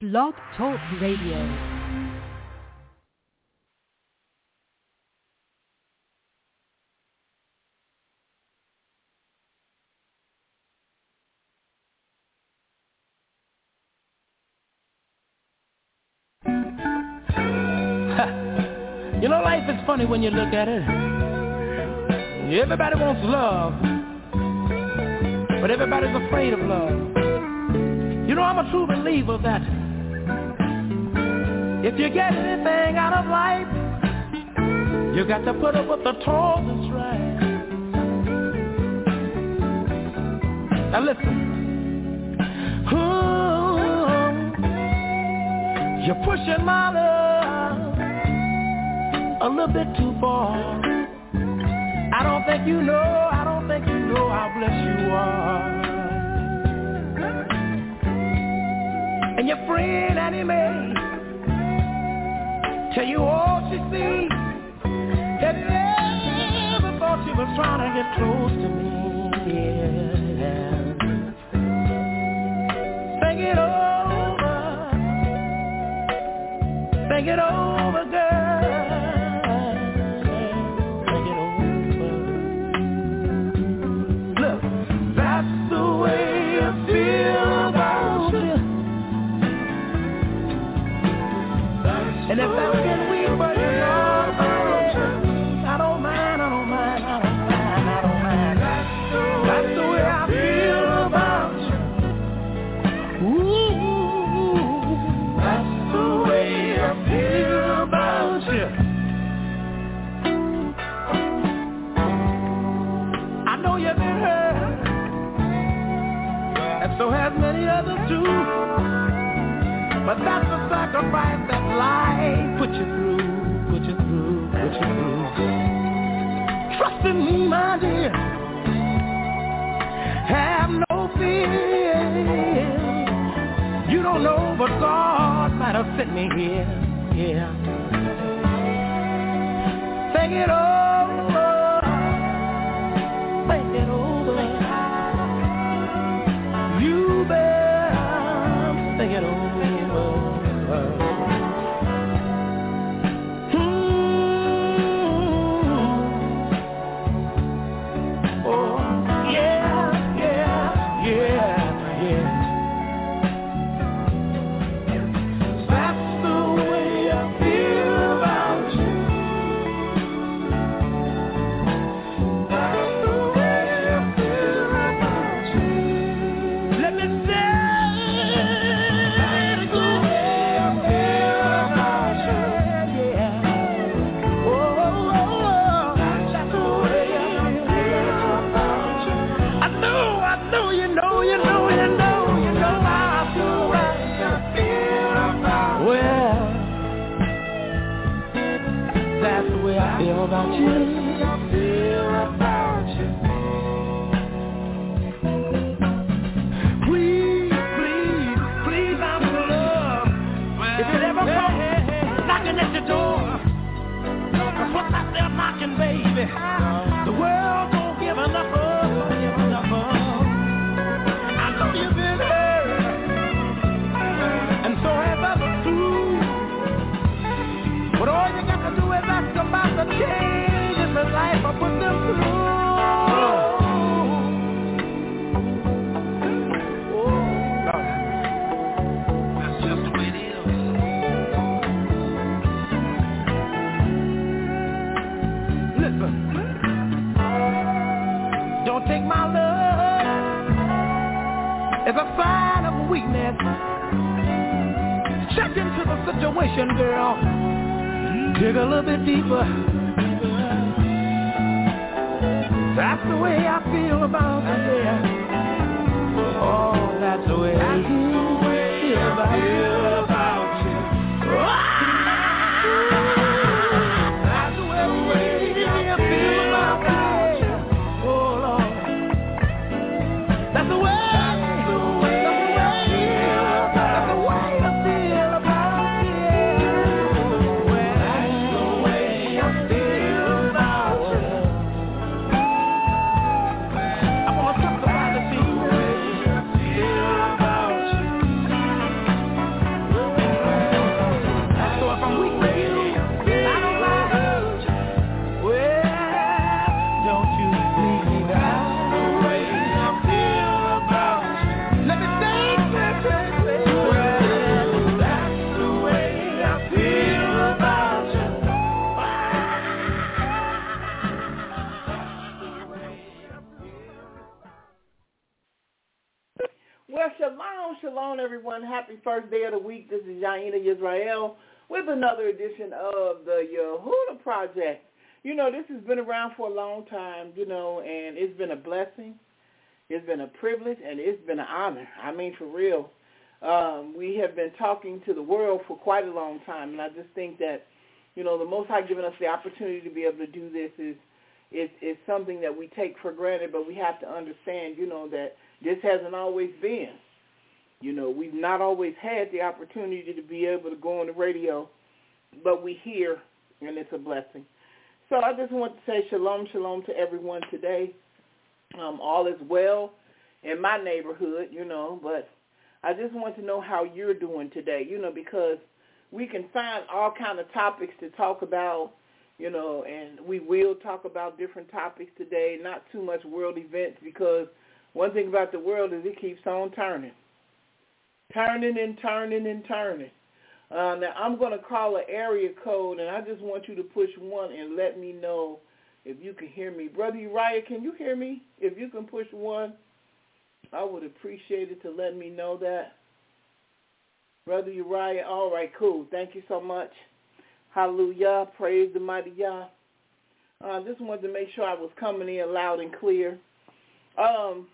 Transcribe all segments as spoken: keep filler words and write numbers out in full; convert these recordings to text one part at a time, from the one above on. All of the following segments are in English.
Blog Talk Radio. You know, life is funny when you look at it. Everybody wants love, but everybody's afraid of love. You know, I'm a true believer that if you get anything out of life, you got to put up with the toil and strife. Now listen. Ooh, you're pushing my love a little bit too far. I don't think you know, I don't think you know how blessed you are. And your friend Annie Mae tell you all she sees, that never thought she was trying to get close to me. Yeah. Think it over, think it over, girl. And if that's been weak, but you know about it, I don't mind, I don't mind, I don't mind, I don't mind. That's the way I feel about you. Ooh, that's the way I feel about you. I know you've been hurt, and so has many others too. But that's the sacrifice that life put you through, put you through, put you through. Trust in me, my dear. Have no fear. You don't know, but God might have sent me here, yeah. Think it over, think it over. You better think it over. About you, feel about you. Please, please, please, I'm in love. Well, if it ever comes knocking at your door, cause what's out there knocking, baby? The world don't give enough of, don't give enough of. I know you've been hurt, and so have others too. But all you got to do is ask about the change in the life I put them through. Oh, Lord. That's just the way it is. Listen. Don't take my love as a sign of weakness. Check into the situation, girl. Dig a little bit deeper. That's the way I feel about you, yeah. Oh, that's the way I feel about you. That's the way I feel about you. Oh, Lord. That's the way. everyone. Happy first day of the week. This is Yaina Yisrael with another edition of the Yehuda Project. You know, this has been around for a long time, you know, and it's been a blessing. It's been a privilege, and it's been an honor. I mean, for real. Um, we have been talking to the world for quite a long time, and I just think that, you know, the Most High giving us the opportunity to be able to do this is, is, is something that we take for granted, but we have to understand, you know, that this hasn't always been. You know, we've not always had the opportunity to be able to go on the radio, but we hear, and it's a blessing. So I just want to say shalom, shalom to everyone today. Um, all is well in my neighborhood, you know, but I just want to know how you're doing today, you know, because we can find all kind of topics to talk about, you know, and we will talk about different topics today, not too much world events, because one thing about the world is it keeps on turning. Turning and turning and turning. Uh, now, I'm going to call an area code, and I just want you to push one and let me know if you can hear me. Brother Uriah, can you hear me? If you can push one, I would appreciate it to let me know that. Brother Uriah, all right, cool. Thank you so much. Hallelujah. Praise the mighty Yah. I uh, just wanted to make sure I was coming in loud and clear. Um,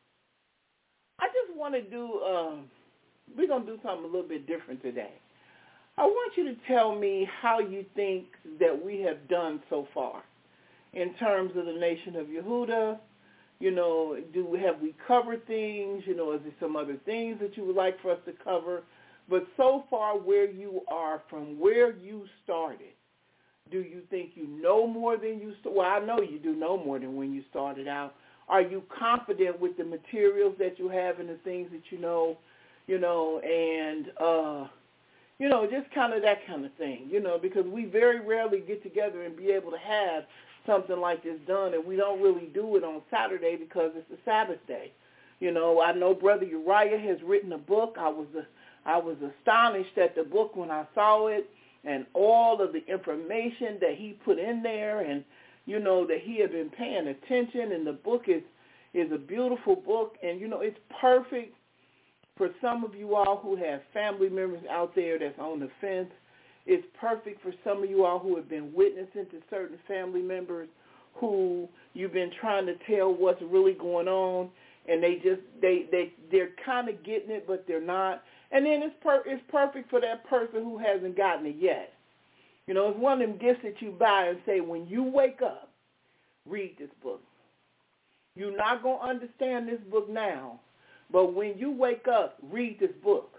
I just want to do... Uh, We're going to do something a little bit different today. I want you to tell me how you think that we have done so far in terms of the nation of Yehuda. You know, do have we covered things? You know, is there some other things that you would like for us to cover? But so far where you are from where you started, do you think you know more than you started? Well, I know you do know more than when you started out. Are you confident with the materials that you have and the things that you know? You know, and, uh, you know, just kind of that kind of thing, you know, because we very rarely get together and be able to have something like this done, and we don't really do it on Saturday because it's a Sabbath day. You know, I know Brother Uriah has written a book. I was uh, I was astonished at the book when I saw it and all of the information that he put in there, and, you know, that he had been paying attention, and the book is, is a beautiful book, and, you know, it's perfect for some of you all who have family members out there that's on the fence. It's perfect for some of you all who have been witnessing to certain family members who you've been trying to tell what's really going on, and they just, they, they, they're kind of getting it, but they're not. And then it's, per, it's perfect for that person who hasn't gotten it yet. You know, it's one of them gifts that you buy and say, when you wake up, read this book. You're not going to understand this book now, but when you wake up, read this book.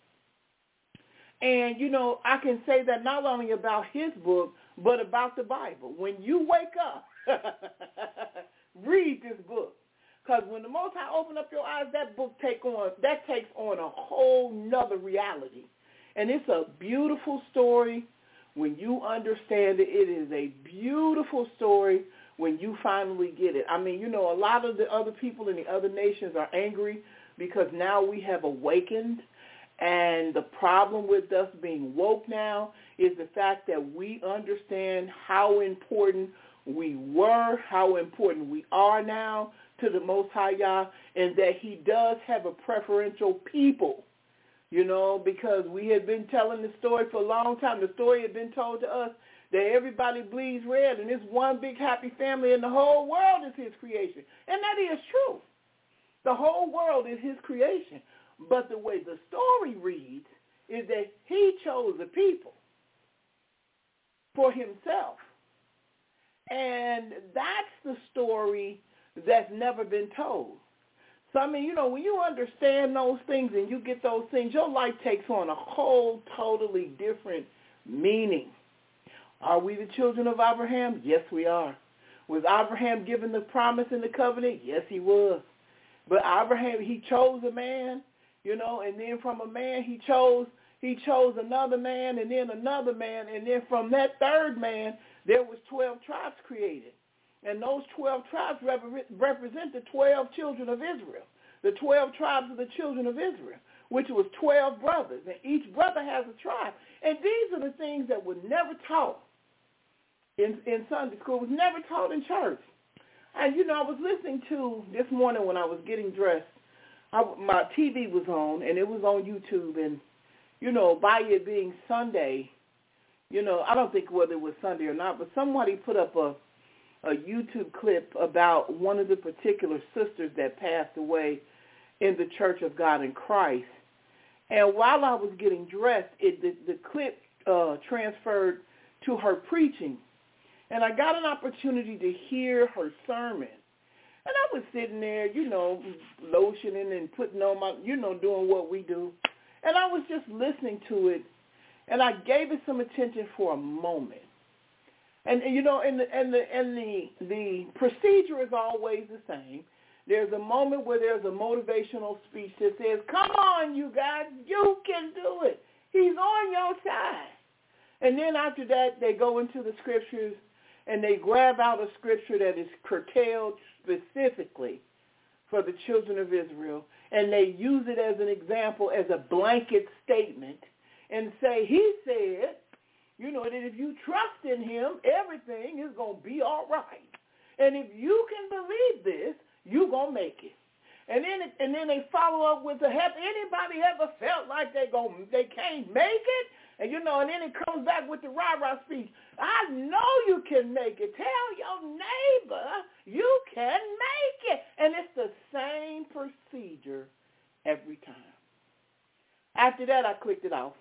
And, you know, I can say that not only about his book, but about the Bible. When you wake up, read this book. Because when the Most High open up your eyes, that book take on, that takes on a whole nother reality. And it's a beautiful story when you understand it. It is a beautiful story when you finally get it. I mean, you know, a lot of the other people in the other nations are angry because now we have awakened, and the problem with us being woke now is the fact that we understand how important we were, how important we are now to the Most High Yah, and that he does have a preferential people, you know, because we had been telling the story for a long time. The story had been told to us that everybody bleeds red, and it's one big happy family, and the whole world is his creation. And that is true. The whole world is his creation. But the way the story reads is that he chose a people for himself. And that's the story that's never been told. So, I mean, you know, when you understand those things and you get those things, your life takes on a whole totally different meaning. Are we the children of Abraham? Yes, we are. Was Abraham given the promise and the covenant? Yes, he was. But Abraham, he chose a man, you know, and then from a man he chose he chose another man, and then another man, and then from that third man there was twelve tribes created. And those twelve tribes represent the twelve children of Israel, the twelve tribes of the children of Israel, which was twelve brothers, and each brother has a tribe. And these are the things that were never taught in, in Sunday school, was never taught in church. And, you know, I was listening to, this morning when I was getting dressed, I, my T V was on, and it was on YouTube, and, you know, by it being Sunday, you know, I don't think whether it was Sunday or not, but somebody put up a, a YouTube clip about one of the particular sisters that passed away in the Church of God in Christ. And while I was getting dressed, it, the, the clip uh, transferred to her preaching. And I got an opportunity to hear her sermon. And I was sitting there, you know, lotioning and putting on my, you know, doing what we do. And I was just listening to it. And I gave it some attention for a moment. And, and you know, and the, and the, and the, the procedure is always the same. There's a moment where there's a motivational speech that says, come on, you guys, you can do it. He's on your side. And then after that, they go into the scriptures, and they grab out a scripture that is curtailed specifically for the children of Israel, and they use it as an example, as a blanket statement, and say, he said, you know, that if you trust in him, everything is going to be all right. And if you can believe this, you're going to make it. And then it, and then they follow up with, have anybody ever felt like they going they can't make it? And, you know, and then it comes back with the rah-rah speech. I know you can make it. Tell your neighbor you can make it. And it's the same procedure every time. After that, I clicked it off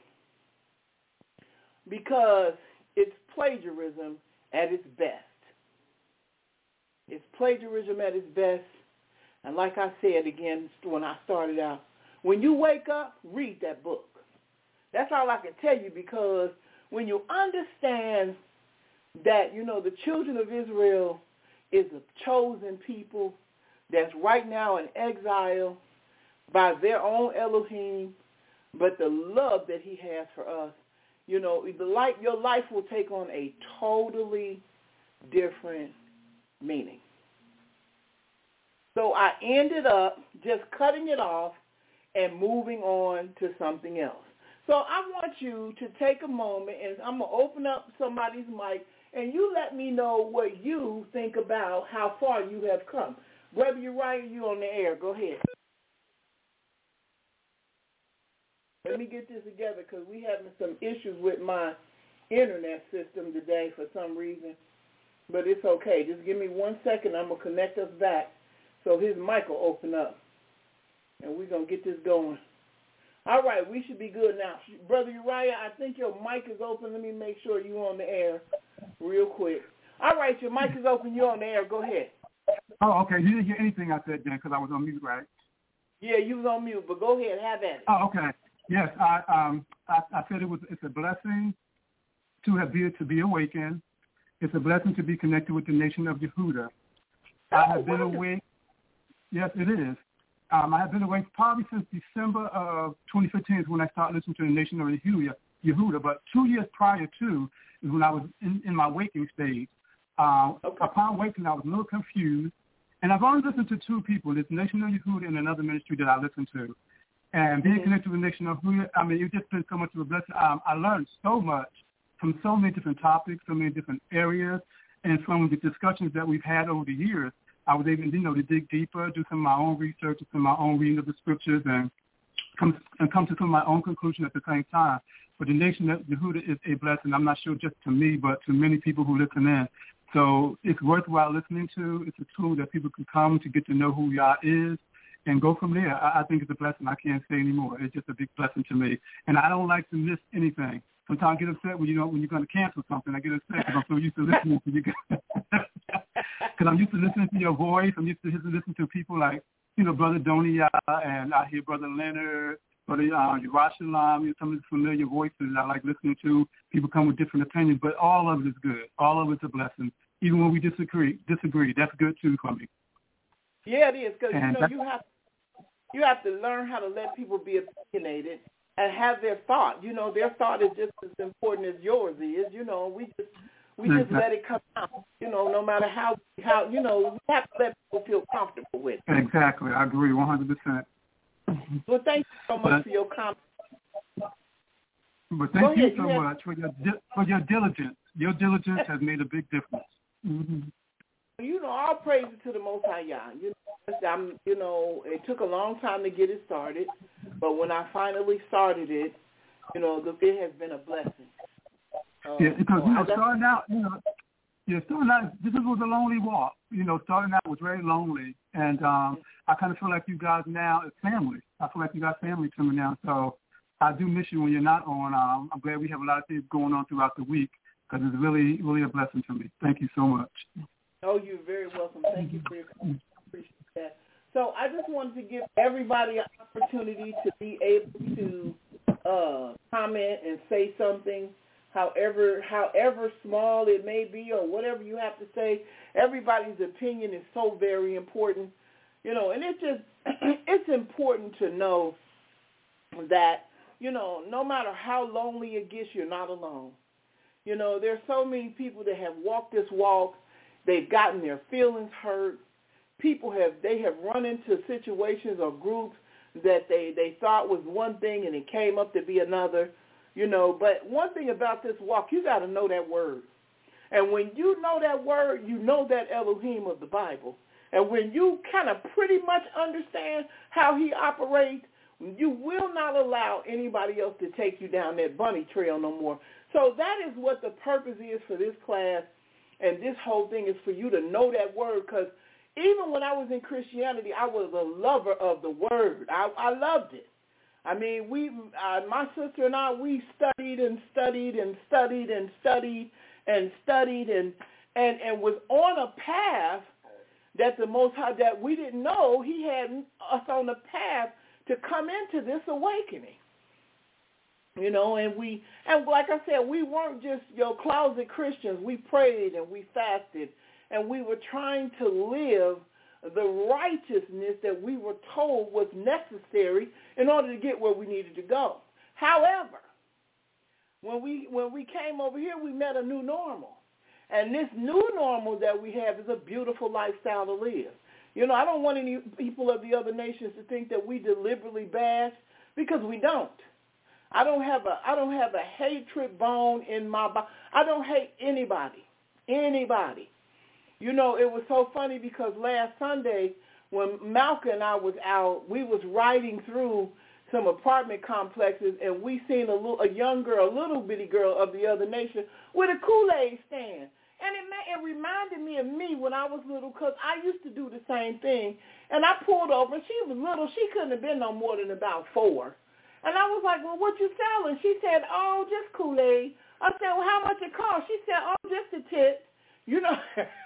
because it's plagiarism at its best. It's plagiarism at its best. And like I said again when I started out, when you wake up, read that book. That's all I can tell you, because when you understand that, you know, the children of Israel is a chosen people that's right now in exile by their own Elohim, but the love that he has for us, you know, the life, your life will take on a totally different meaning. So I ended up just cutting it off and moving on to something else. So I want you to take a moment, and I'm going to open up somebody's mic, and you let me know what you think about how far you have come. Brother Uriah, you on the air. Go ahead. Let me get this together because we having some issues with my internet system today for some reason. But it's okay. Just give me one second. I'm going to connect us back so his mic will open up, and we're going to get this going. All right, we should be good now. Brother Uriah, I think your mic is open. Let me make sure you're on the air real quick. All right, your mic is open. You're on the air. Go ahead. Oh, okay. You didn't hear anything I said, Jen, because I was on mute, right? Yeah, you was on mute, but go ahead. Have at it. Oh, okay. Yes, I um I, I said it was. It's a blessing to have been to be awakened. It's a blessing to be connected with the nation of Yehuda. Oh, I have been wonderful. awake. Yes, it is. Um, I have been awake probably since December of twenty fifteen is when I started listening to the nation of Yehuda. Yehuda, but two years prior to is when I was in, in my waking stage. Uh, okay. Upon waking, I was a little confused, and I've only listened to two people: this nation of Yehuda and another ministry that I listen to. And being mm-hmm. connected with the nation of Yehuda, I mean, it's just been so much of a blessing. Um, I learned so much from so many different topics, so many different areas, and from the discussions that we've had over the years. I was able, you know, to dig deeper, do some of my own research, do some of my own reading of the scriptures, and come and come to some of my own conclusion at the same time. But the nation of Yehuda is a blessing. I'm not sure just to me, but to many people who listen in. So it's worthwhile listening to. It's a tool that people can come to get to know who Yah is and go from there. I, I think it's a blessing. I can't say anymore. It's just a big blessing to me. And I don't like to miss anything. Sometimes I get upset when you know when you're going to cancel something. I get upset because I'm so used to listening to you guys. Because I'm used to listening to your voice. I'm used to listening to people like, you know, Brother Donia, and I hear Brother Leonard, Brother uh, Yerushalayim, you know, some of the familiar voices I like listening to. People come with different opinions, but all of it is good. All of it's a blessing. Even when we disagree, disagree, that's good too for me. Yeah, it is, because, you know, you have, you have to learn how to let people be opinionated and have their thought. You know, their thought is just as important as yours is. You know, we just we just exactly. let it come out. You know, no matter how how you know, we have to let people feel comfortable with it. Exactly, I agree, one hundred percent. Well, thank you so much but, for your comment. But thank Go you ahead, so you much have... for your for your diligence. Your diligence has made a big difference. Mm-hmm. You know, all praises to the Most High Yah. You know, I'm, you know, it took a long time to get it started, but when I finally started it, you know, the, it has been a blessing. Uh, yeah, because, so you know, just, starting out, you know, yeah, starting out, this was a lonely walk. You know, starting out was very lonely, and um, I kind of feel like you guys now is family. I feel like you got family to me now, so I do miss you when you're not on. Um, I'm glad we have a lot of things going on throughout the week because it's really, really a blessing to me. Thank you so much. Oh, you're very welcome. Thank you for your comment. I appreciate that. So I just wanted to give everybody an opportunity to be able to uh, comment and say something, however, however small it may be or whatever you have to say. Everybody's opinion is so very important, you know, and it's just it's important to know that, you know, no matter how lonely it gets, you're not alone. You know, there's so many people that have walked this walk. They've gotten their feelings hurt. People have, they have run into situations or groups that they, they thought was one thing and it came up to be another, you know. But one thing about this walk, you got to know that word. And when you know that word, you know that Elohim of the Bible. And when you kind of pretty much understand how he operates, you will not allow anybody else to take you down that bunny trail no more. So that is what the purpose is for this class, and this whole thing is for you to know that word, because even when I was in Christianity, I was a lover of the word. I, I loved it. I mean, we, uh, my sister and I, we studied and studied and studied and studied and studied and, and, and was on a path that the Most High, that we didn't know he had us on the path to come into this awakening. You know, and we, and like I said, we weren't just, you know, closet Christians. We prayed and we fasted, and we were trying to live the righteousness that we were told was necessary in order to get where we needed to go. However, when we when we came over here, we met a new normal. And this new normal that we have is a beautiful lifestyle to live. You know, I don't want any people of the other nations to think that we deliberately bash, because we don't. I don't have a I don't have a hatred bone in my body. I don't hate anybody, anybody. You know, it was so funny because last Sunday when Malcolm and I was out, we was riding through some apartment complexes, and we seen a little, a young girl, a little bitty girl of the other nation with a Kool-Aid stand. And it, it reminded me of me when I was little, because I used to do the same thing. And I pulled over, and she was little. She couldn't have been no more than about four. And I was like, well, what you selling? She said, oh, just Kool-Aid. I said, well, how much it cost? She said, oh, just a tip. You know.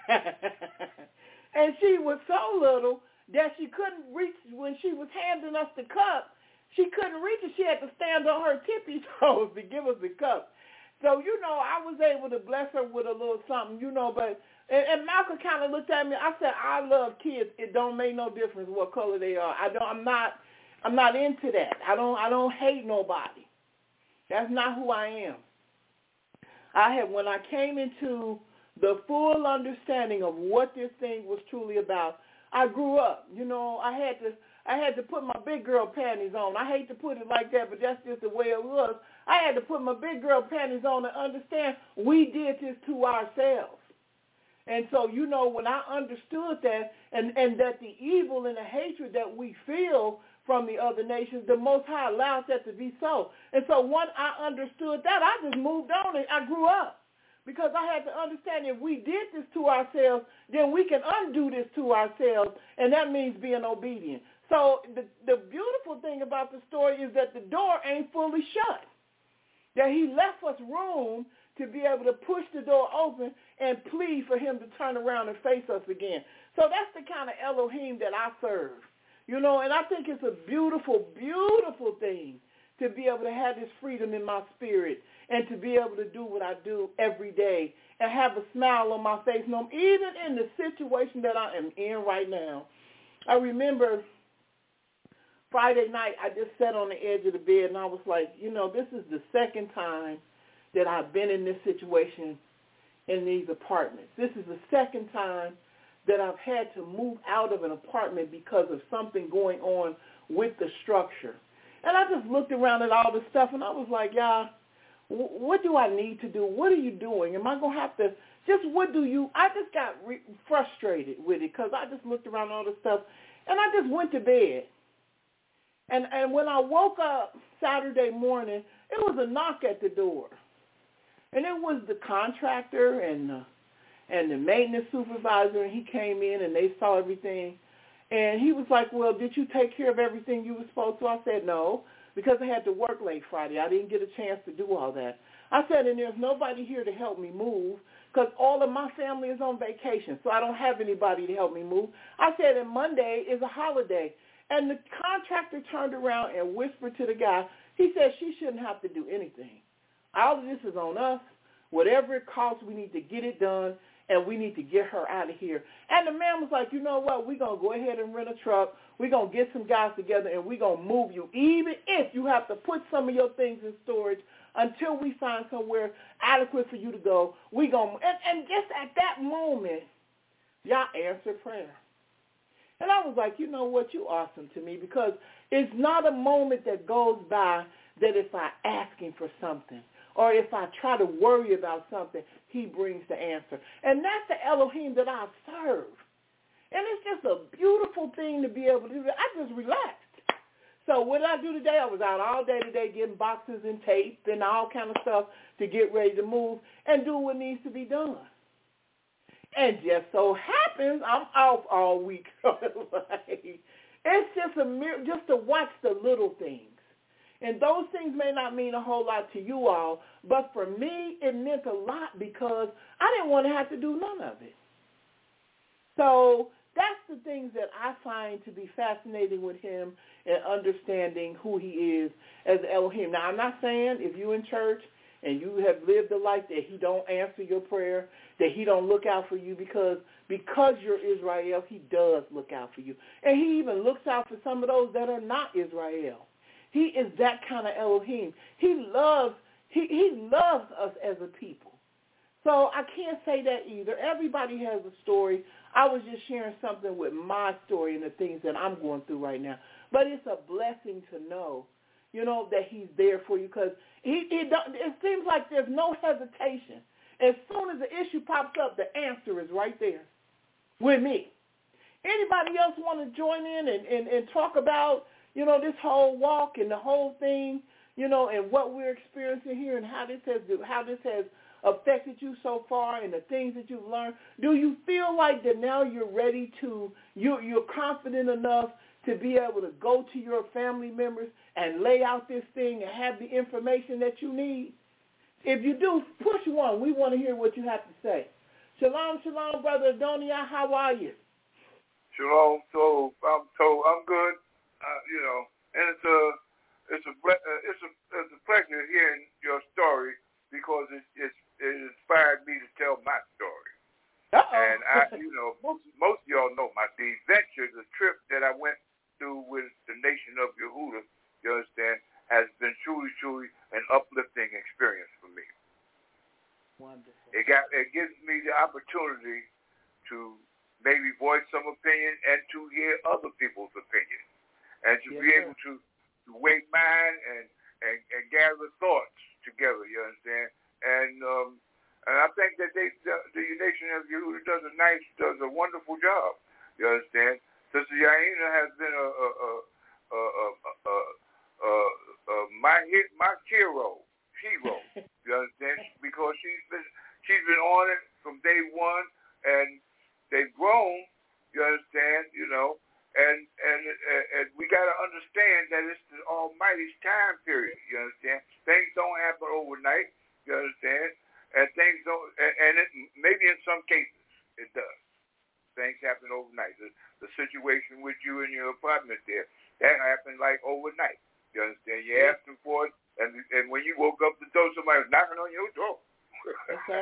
And she was so little that she couldn't reach, when she was handing us the cup, she couldn't reach it. She had to stand on her tippy toes to give us the cup. So, you know, I was able to bless her with a little something, you know, but, and, and Malcolm kind of looked at me. I said, I love kids. It don't make no difference what color they are. I don't, I'm not, I'm not into that. I don't, I don't hate nobody. That's not who I am. I had, when I came into the full understanding of what this thing was truly about, I grew up. You know, I had to, I had to put my big girl panties on. I hate to put it like that, but that's just the way it was. I had to put my big girl panties on to understand we did this to ourselves. And so, you know, when I understood that, and, and that the evil and the hatred that we feel from the other nations, the Most High allows that to be so. And so once I understood that, I just moved on and I grew up. Because I had to understand if we did this to ourselves, then we can undo this to ourselves, and that means being obedient. So the, the beautiful thing about the story is that the door ain't fully shut, that he left us room to be able to push the door open and plead for him to turn around and face us again. So that's the kind of Elohim that I serve, you know, and I think it's a beautiful, beautiful thing to be able to have this freedom in my spirit and to be able to do what I do every day and have a smile on my face, no, even in the situation that I am in right now. I remember Friday night, I just sat on the edge of the bed, and I was like, you know, this is the second time that I've been in this situation in these apartments. This is the second time that I've had to move out of an apartment because of something going on with the structure. And I just looked around at all this stuff, and I was like, y'all, what do I need to do? What are you doing? Am I going to have to, just what do you, I just got re- frustrated with it because I just looked around all this stuff, And I just went to bed. And and when I woke up Saturday morning, it was a knock at the door. And it was the contractor and the, and the maintenance supervisor, and he came in and they saw everything. And he was like, well, did you take care of everything you were supposed to? I said, no, because I had to work late Friday. I didn't get a chance to do all that. I said, and there's nobody here to help me move because all of my family is on vacation, so I don't have anybody to help me move. I said, and Monday is a holiday. And the contractor turned around and whispered to the guy, he said, she shouldn't have to do anything. All of this is on us. Whatever it costs, we need to get it done, and we need to get her out of here. And the man was like, you know what, we're going to go ahead and rent a truck. We're going to get some guys together, and we're going to move you, even if you have to put some of your things in storage until we find somewhere adequate for you to go. We gonna, and, and just at that moment, y'all answered prayer. And I was like, you know what, you awesome to me, because it's not a moment that goes by that if I ask him for something or if I try to worry about something, he brings the answer. And that's the Elohim that I serve. And it's just a beautiful thing to be able to do that. I just relaxed. So what did I do today? I was out all day today getting boxes and tape and all kind of stuff to get ready to move and do what needs to be done. And just so happens I'm off all week. It's just a mir- just to watch the little things. And those things may not mean a whole lot to you all, but for me it meant a lot because I didn't want to have to do none of it. So that's the things that I find to be fascinating with him and understanding who he is as Elohim. Now, I'm not saying if you're in church and you have lived a life that he don't answer your prayer, that he don't look out for you, because because you're Israel, he does look out for you. And he even looks out for some of those that are not Israel. He is that kind of Elohim. He loves he, he loves us as a people. So I can't say that either. Everybody has a story. I was just sharing something with my story and the things that I'm going through right now. But it's a blessing to know, you know, that he's there for you, because he, he don't, it seems like there's no hesitation. As soon as the issue pops up, the answer is right there with me. Anybody else want to join in and, and, and talk about, you know, this whole walk and the whole thing, you know, and what we're experiencing here and how this has how this has affected you so far and the things that you've learned? Do you feel like that now you're ready to, you, you're confident enough to be able to go to your family members and lay out this thing and have the information that you need? If you do, push one. We want to hear what you have to say. Shalom, shalom, Brother Adonia. How are you? Shalom. So I'm so I'm good. Uh, you know, and it's a it's a it's a it's a pleasure hearing your story, because it it's, it inspired me to tell my story. Uh-oh. And I, you know, most most of y'all know my the adventure, the trip that I went through with the Nation of Yehuda, you understand, has been truly, truly an uplifting experience for me. Wonderful. It got it gives me the opportunity to maybe voice some opinion and to hear other people's opinion, and to yes, be sir. able to, to weigh mine and, and, and gather thoughts together, you understand? And um, and I think that they the, the Nation of Yehuda does a nice, does a wonderful job, you understand? Sister Yaina has been a, a, a, a, a, a, a, a my my hero, hero, you understand? Because she's been she's been on it from day one, and they've grown, you understand? You know, and and and we got to understand that it's the Almighty's time period, you understand? Things don't happen overnight, you understand? And things don't, and, and it, maybe in some cases it does. Things happen overnight. The, the situation with you in your apartment there, that happened like overnight. You understand? You yeah. asked them for it, and and when you woke up the door, somebody was knocking on your door. Yes, sir.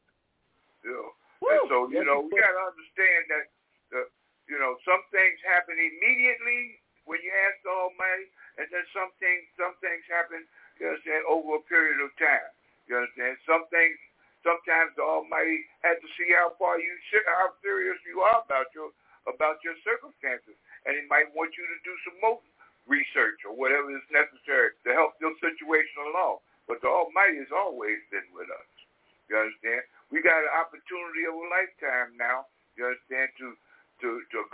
You know, Woo. and so you yes, know we got to understand that the, you know, some things happen immediately when you ask the Almighty, and then some things some things happen, you understand, over a period of time. You understand? Some things. Sometimes the Almighty had to see how far you, how serious you are about your about your circumstances, and He might want you to do some more research or whatever is necessary to help your situation along. But the Almighty has always been with us. You understand? We got an opportunity of a lifetime now. You understand? To to to go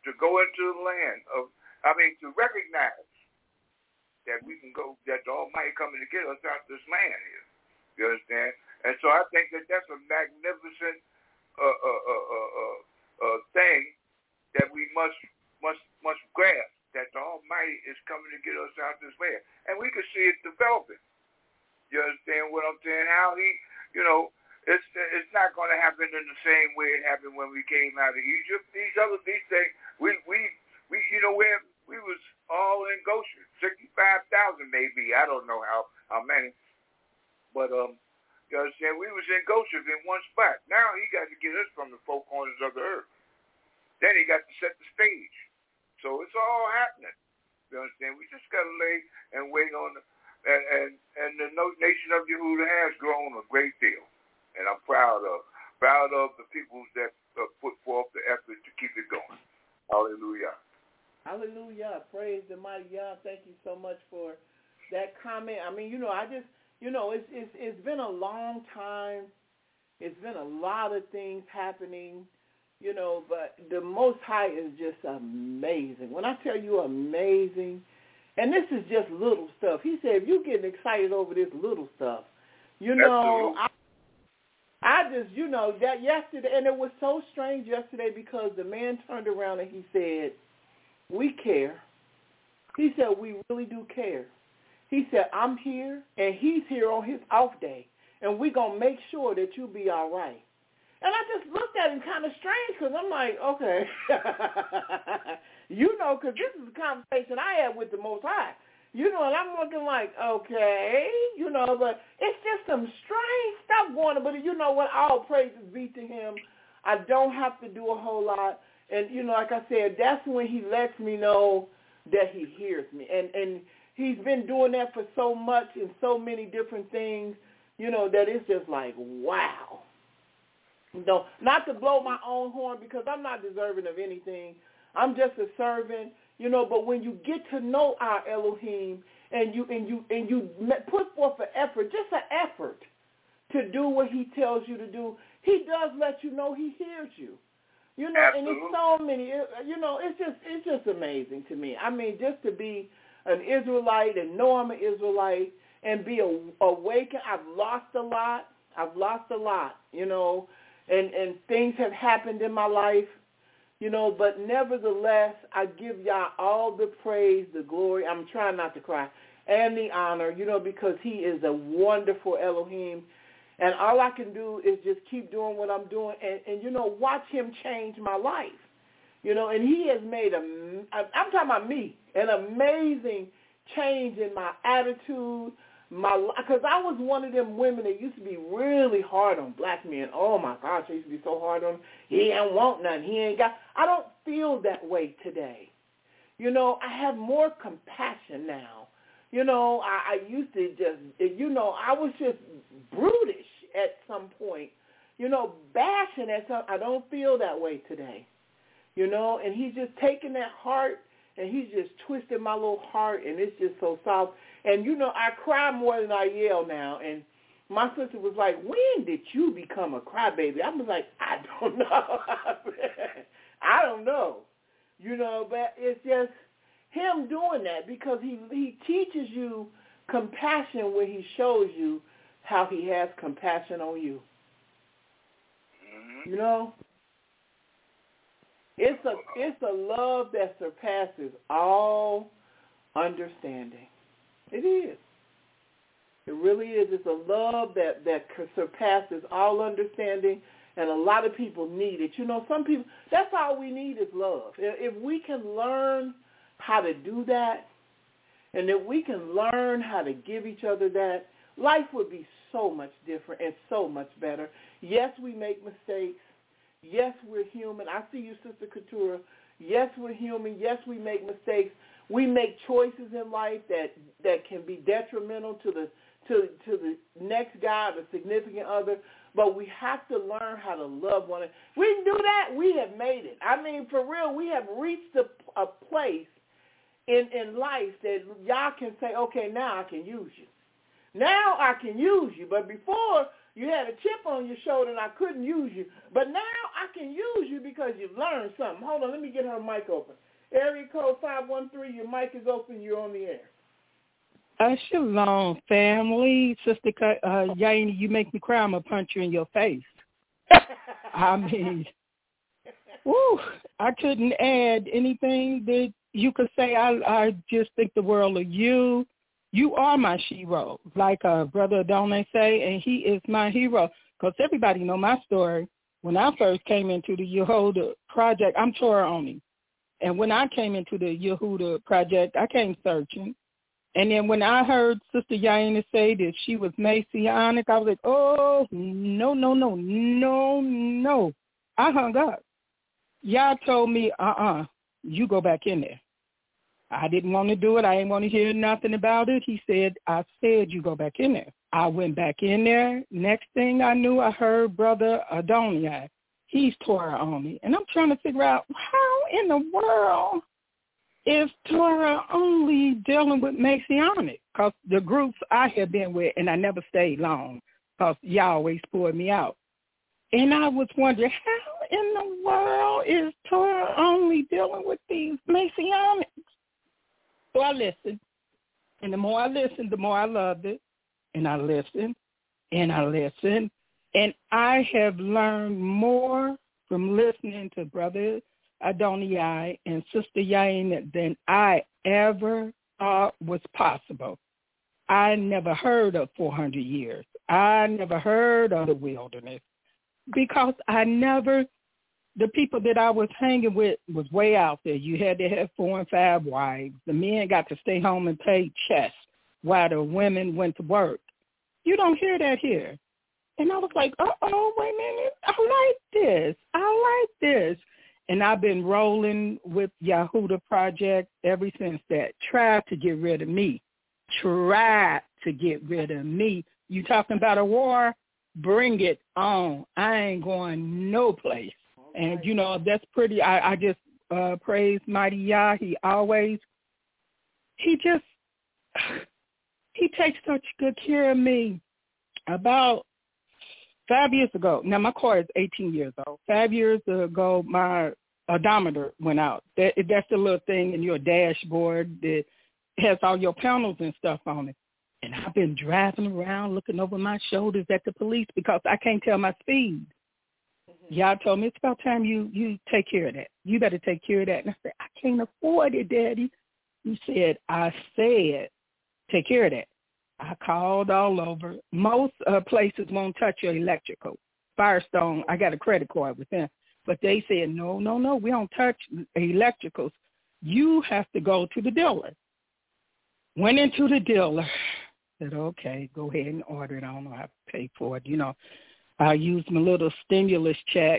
to go into the land of, I mean, to recognize that we can go, that the Almighty coming to get us out of this land here. You understand? And so I think that that's a magnificent uh, uh, uh, uh, uh, uh, thing that we must must must grasp, that the Almighty is coming to get us out of this land. And we can see it developing. You understand what I'm saying? How he, you know, it's it's not going to happen in the same way it happened when we came out of Egypt. These other these things, we we we you know where we was all in Goshen, sixty-five thousand maybe. I don't know how how many, but um, you understand? We was in Goshen in one spot. Now he got to get us from the four corners of the earth. Then he got to set the stage. So it's all happening. You understand? We just got to lay and wait on the, and and and the nation of Yehuda has grown a great deal. And I'm proud of proud of the people that uh, put forth the effort to keep it going. Hallelujah. Hallelujah. Praise the mighty Yah. Thank you so much for that comment. I mean, you know, I just, you know, it's it's it's been a long time. It's been a lot of things happening, you know, but the Most High is just amazing. When I tell you amazing, and this is just little stuff. He said, if you're getting excited over this little stuff, you know, I, I just, you know, that yesterday, and it was so strange yesterday because the man turned around and he said, we care. He said, we really do care. He said, I'm here, and he's here on his off day, and we're going to make sure that you'll be all right. And I just looked at him kind of strange because I'm like, okay. You know, because this is a conversation I had with the Most High. You know, and I'm looking like, okay, you know, but it's just some strange stuff going on. But you know what? All praises be to him. I don't have to do a whole lot. And, you know, like I said, that's when he lets me know that he hears me. And and he's been doing that for so much and so many different things, you know, that it's just like, wow. You know, not to blow my own horn because I'm not deserving of anything. I'm just a servant, you know, but when you get to know our Elohim and you and you and you put forth an effort, just an effort to do what he tells you to do, he does let you know he hears you. You know, Absolutely. And it's so many, you know, it's just it's just amazing to me. I mean, just to be an Israelite and know I'm an Israelite and be awakened. I've lost a lot. I've lost a lot, you know, and, and things have happened in my life, you know, but nevertheless, I give y'all all the praise, the glory. I'm trying not to cry, and the honor, you know, because he is a wonderful Elohim. And all I can do is just keep doing what I'm doing and, and, you know, watch him change my life. You know, and he has made, a, I'm talking about me, an amazing change in my attitude, my because I was one of them women that used to be really hard on black men. Oh, my gosh, I used to be so hard on him. He ain't want nothing. He ain't got, I don't feel that way today. You know, I have more compassion now. You know, I, I used to just, you know, I was just brutish at some point, you know, bashing at some. I don't feel that way today, you know, and he's just taking that heart and he's just twisting my little heart and it's just so soft. And, you know, I cry more than I yell now. And my sister was like, when did you become a crybaby? I was like, I don't know. I don't know, you know, but it's just him doing that because he he teaches you compassion when he shows you how he has compassion on you. Mm-hmm. You know, it's a it's a love that surpasses all understanding. It is. It really is. It's a love that that surpasses all understanding, and a lot of people need it. You know, some people. That's all we need is love. If we can learn how to do that, and that we can learn how to give each other that, life would be so much different and so much better. Yes, we make mistakes. Yes, we're human. I see you, Sister Couture. Yes, we're human. Yes, we make mistakes. We make choices in life that, that can be detrimental to the to to the next guy, the significant other. But we have to learn how to love one another. We can do that. We have made it. I mean, for real, we have reached a, a place in, in life that y'all can say, okay, now I can use you. Now I can use you. But before, you had a chip on your shoulder and I couldn't use you. But now I can use you because you've learned something. Hold on, let me get her mic open. Area code five one three, your mic is open, you're on the air. Uh, shalom, family. Sister uh, Yaini, you make me cry. I'm going to punch you in your face. I mean, woo, I couldn't add anything that you could say. I, I just think the world of you. You are my shero, like uh, Brother Adonai say, and he is my hero. Because everybody know my story. When I first came into the Yehuda Project, I'm Torah only. And when I came into the Yehuda Project, I came searching. And then when I heard Sister Yaina say that she was Messianic, I was like, oh, no, no, no, no, no. I hung up. Y'all told me, uh-uh, you go back in there. I didn't want to do it. I didn't want to hear nothing about it. He said, I said you go back in there. I went back in there. Next thing I knew, I heard Brother Adonai. He's Torah only. And I'm trying to figure out how in the world is Torah only dealing with Messianic? Because the groups I have been with, and I never stayed long, because y'all always pulled me out. And I was wondering, how in the world is Torah only dealing with these Messianics? So I listened. And the more I listened, the more I loved it. And I listened, and I listened. And I have learned more from listening to Brother Adonai and Sister Yaina than I ever thought was possible. I never heard of four hundred years. I never heard of the wilderness because I never, the people that I was hanging with was way out there. You had to have four and five wives. The men got to stay home and play chess while the women went to work. You don't hear that here. And I was like, uh-oh, wait a minute. I like this. I like this. And I've been rolling with Yehuda Project ever since that. Tried to get rid of me. Tried to get rid of me. You talking about a war? Bring it on. I ain't going no place. And, you know, that's pretty. I, I just uh, praise Mighty Yah. He always, he just, he takes such good care of me. About Five years ago, now my car is eighteen years old. Five years ago, my odometer went out. That, that's the little thing in your dashboard that has all your panels and stuff on it. And I've been driving around looking over my shoulders at the police because I can't tell my speed. Mm-hmm. Y'all told me it's about time you, you take care of that. You better take care of that. And I said, I can't afford it, Daddy. You said, I said, take care of that. I called all over. Most uh, places won't touch your electrical. Firestone, I got a credit card with them. But they said, no, no, no, we don't touch electricals. You have to go to the dealer. Went into the dealer. Said, okay, go ahead and order it. I don't know how to pay for it. You know, I used my little stimulus check.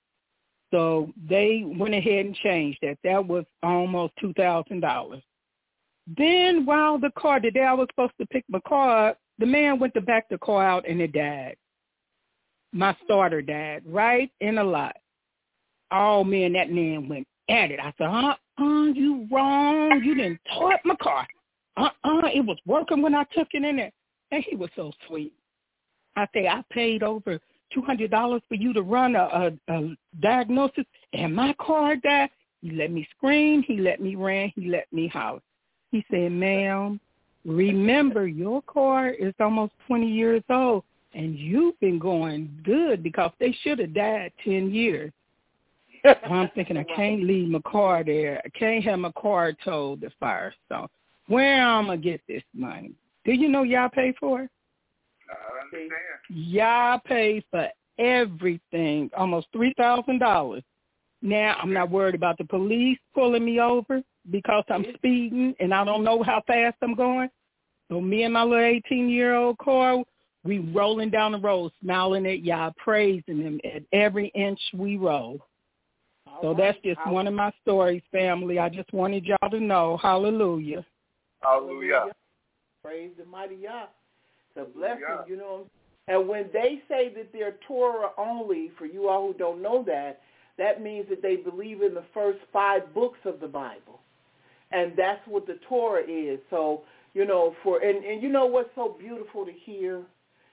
So they went ahead and changed that. That was almost two thousand dollars. Then while the car, the day I was supposed to pick my car up, the man went to back the car out and it died. My starter died right in the lot. Oh, man, that man went at it. I said, uh-uh, you wrong. You didn't tow up my car. Uh-uh, it was working when I took it in there. And he was so sweet. I say, I paid over two hundred dollars for you to run a, a, a diagnosis, and my car died. He let me scream. He let me rant. He let me holler. He said, ma'am, remember your car is almost twenty years old, and you've been going good because they should have died ten years. Well, I'm thinking I can't leave my car there. I can't have my car towed to Firestone. Where am I going to get this money? Do you know y'all pay for it? I understand. Y'all pay for everything, almost three thousand dollars. Now, I'm not worried about the police pulling me over because I'm speeding and I don't know how fast I'm going. So me and my little eighteen-year-old car, we rolling down the road, smiling at y'all, praising them at every inch we roll. All so right. That's just Hallelujah. One of my stories, family. I just wanted y'all to know. Hallelujah. Hallelujah. Praise the mighty Yah. It's a blessing, yeah. You know. And when they say that they're Torah only, for you all who don't know that, that means that they believe in the first five books of the Bible. And that's what the Torah is. So, you know, for and, and you know what's so beautiful to hear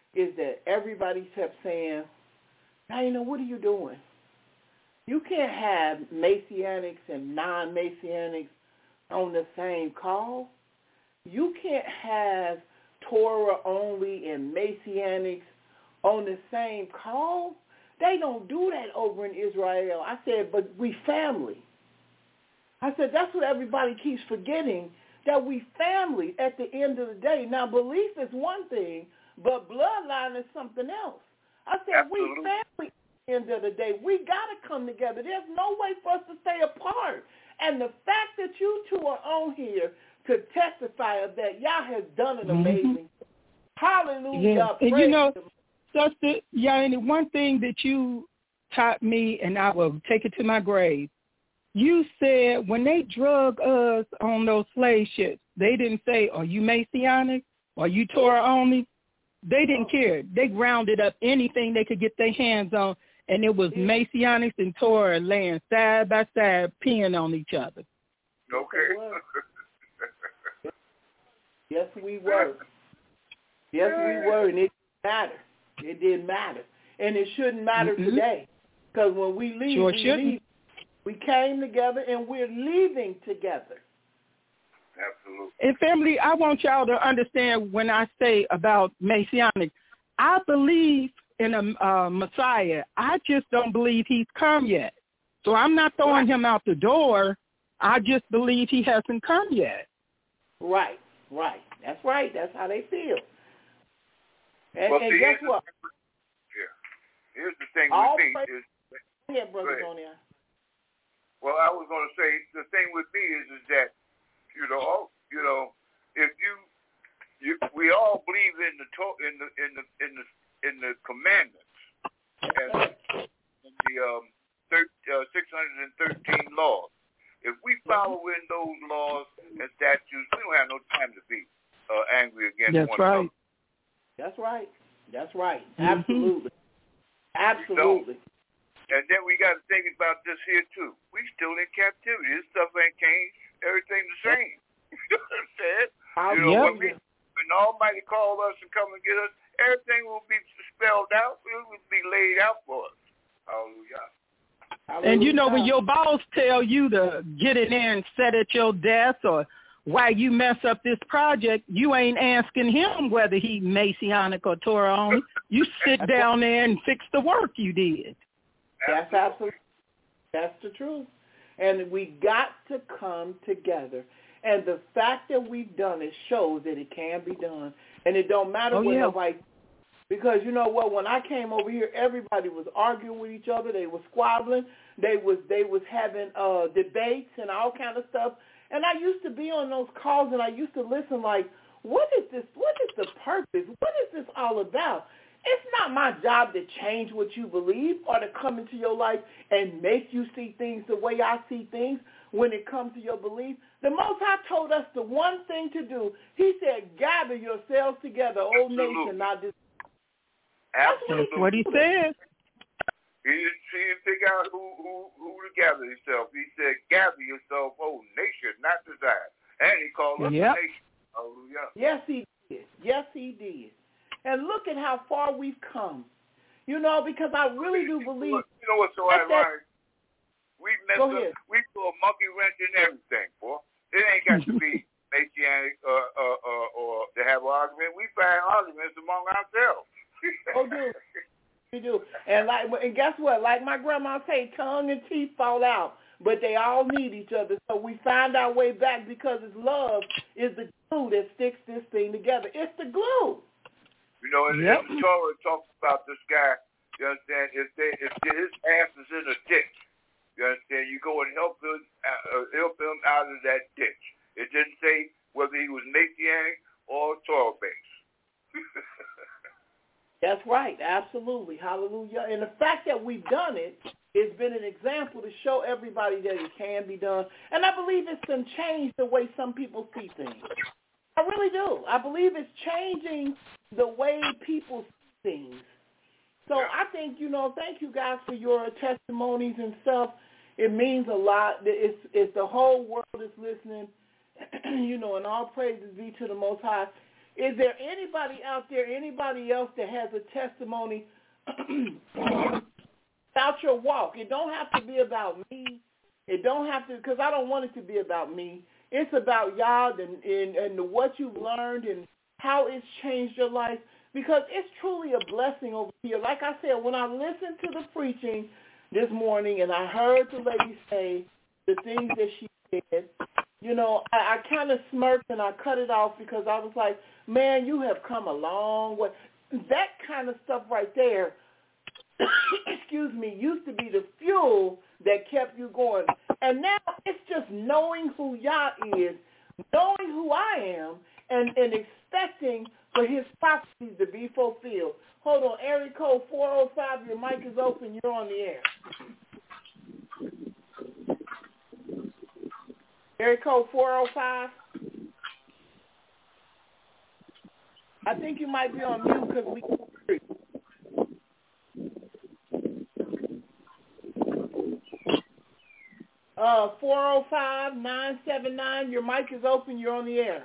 is that everybody kept saying, now, you know, what are you doing? You can't have Messianics and non-Messianics on the same call. You can't have Torah only and Messianics on the same call. They don't do that over in Israel. I said, but we family. I said, that's what everybody keeps forgetting, that we family at the end of the day. Now, belief is one thing, but bloodline is something else. I said, Absolutely. we family at the end of the day. We got to come together. There's no way for us to stay apart. And the fact that you two are on here to testify of that, y'all has done an amazing. Mm-hmm. Hallelujah. Yeah. And praise you know, the Sister Yanni, one thing that you taught me, and I will take it to my grave, you said when they drug us on those slave ships, they didn't say, are you Messianic? Are you Torah only? They didn't care. They rounded up anything they could get their hands on, and it was Messianics and Torah laying side by side, peeing on each other. Okay. Yes, we were. Yes, we were, and it didn't matter. It didn't matter. And it shouldn't matter mm-hmm. today, because when we leave, sure we shouldn't. leave. We came together, and we're leaving together. Absolutely. And family, I want y'all to understand when I say about Messianic, I believe in a uh, Messiah. I just don't believe he's come yet. So I'm not throwing right. him out the door. I just believe he hasn't come yet. Right, right. That's right. That's how they feel. And, well, and see, guess what? Yeah. Here's the thing All with me. praise, Is, go ahead, Brother Donia. Well, I was going to say the thing with me is is that you know you know if you you we all believe in the in the in the in the in the commandments and in the um thir- uh, six hundred thirteen laws. If we follow in those laws and statutes, we don't have no time to be uh, angry against That's one right. another. That's right. That's right. Mm-hmm. Absolutely. Absolutely. And then we got to think about this here, too. We still in captivity. This stuff ain't changed. Everything the same. You know what I'm saying? I'll you know, yep. when, we, when the Almighty call us and come and get us, everything will be spelled out. It will be laid out for us. Hallelujah. Hallelujah. And, you know, when your boss tell you to get in there and sit at your desk or why you mess up this project, you ain't asking him whether he Messianic or Torah only. You sit down there and fix the work you did. That's absolutely, that's the truth. And we got to come together. And the fact that we've done it shows that it can be done. And it don't matter oh, what yeah. nobody, because you know what, when I came over here, everybody was arguing with each other. They were squabbling. They was they was having uh, debates and all kind of stuff. And I used to be on those calls, and I used to listen like, what is this? What is the purpose? What is this all about? It's not my job to change what you believe or to come into your life and make you see things the way I see things when it comes to your belief. The Most High told us the one thing to do. He said, gather yourselves together, O nation, not this. Absolutely. That's what he said. He didn't, he didn't figure out who, who, who to gather himself. He said, gather yourself, O nation, not desire. And he called us yep. a nation. Hallelujah. Yes, he did. Yes, he did. And look at how far we've come. You know, because I really do believe. You know what's so ironic? We messed up. We threw a monkey wrench in everything, boy. It ain't got to be Messianic uh, uh, uh, or to have an argument. We find arguments among ourselves. Oh, do. We do. And like, and guess what? Like my grandma say, tongue and teeth fall out, but they all need each other. So we find our way back because it's love is the glue that sticks this thing together. It's the glue. You know, and, yep. and the Torah talks about this guy, you understand, if, they, if his ass is in a ditch, you understand, you go and help him, uh, help him out of that ditch. It didn't say whether he was Messianic or Torah-based. That's right, absolutely, hallelujah. And the fact that we've done it, it's been an example to show everybody that it can be done. And I believe it's going to change the way some people see things. I really do. I believe it's changing the way people see things. So I think, you know, thank you guys for your testimonies and stuff. It means a lot. It's, it's the whole world is listening, you know, and all praises be to the Most High. is there anybody out there, anybody else that has a testimony about your walk? It don't have to be about me. It don't have to, because I don't want it to be about me. It's about y'all and, and, and what you've learned and how it's changed your life, because it's truly a blessing over here. Like I said, when I listened to the preaching this morning and I heard the lady say the things that she said, you know, I, I kind of smirked and I cut it off because I was like, man, you have come a long way. That kind of stuff right there, excuse me, used to be the fuel that kept you going. And now it's just knowing who Yah is, knowing who I am, and, and expecting for his prophecies to be fulfilled. Hold on, area code four oh five, your mic is open, you're on the air. Area code four oh five. I think you might be on mute because we can't hear you. Uh, four oh five, nine seven nine, your mic is open, you're on the air.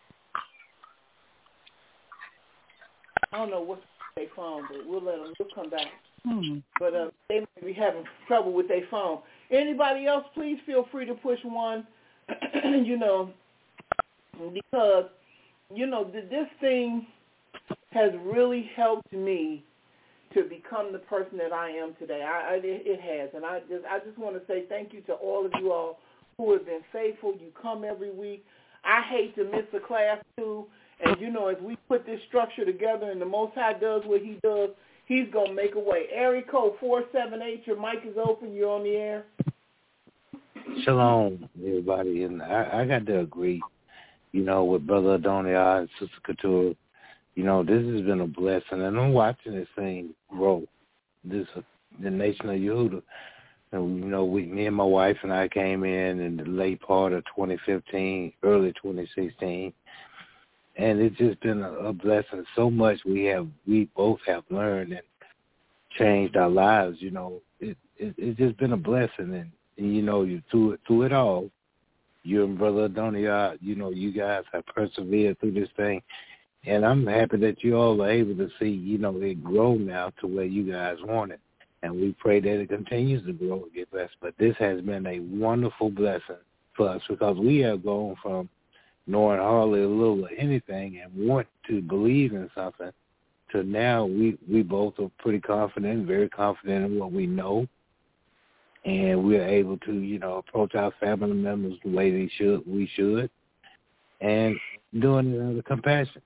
I don't know what's their phone, but we'll let them, we'll come back. Hmm. But uh, they may be having trouble with their phone. Anybody else, please feel free to push one, you know, because, you know, this thing has really helped me to become the person that I am today. I, I, it has, and I just I just want to say thank you to all of you all who have been faithful. You come every week. I hate to miss a class too, and you know, as we put this structure together and the Most High does what he does, he's going to make a way. Area code four seven eight, your mic is open. You're on the air. Shalom, everybody. And I, I got to agree, you know, with Brother Adoniah and Sister Couture. You know, this has been a blessing, and I'm watching this thing grow. This, the Nation of Yehuda. And, you know, we, me and my wife and I came in in the late part of twenty fifteen, early twenty sixteen, and it's just been a, a blessing. So much we have, we both have learned and changed our lives. You know, it, it it's just been a blessing, and, and you know, you through it through it all, you and Brother Adoniah, you know, you guys have persevered through this thing. And I'm happy that you all are able to see, you know, it grow now to where you guys want it. And we pray that it continues to grow and get blessed. But this has been a wonderful blessing for us because we have gone from knowing hardly a little of anything and want to believe in something to now we, we both are pretty confident, very confident in what we know. And we're able to, you know, approach our family members the way they should, we should, and doing it out of compassion.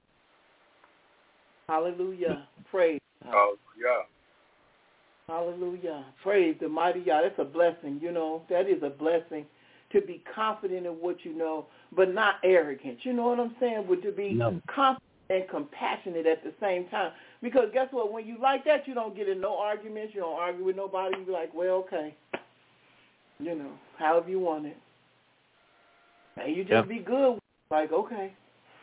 Hallelujah. Praise. Oh, yeah. Hallelujah. Praise the mighty Yah. That's a blessing, you know. That is a blessing to be confident in what you know, but not arrogant. You know what I'm saying? But to be no. confident and compassionate at the same time. Because guess what? When you like that, you don't get in no arguments. You don't argue with nobody. You be like, well, okay. You know, however you want it. And you just yeah. be good. Like, okay.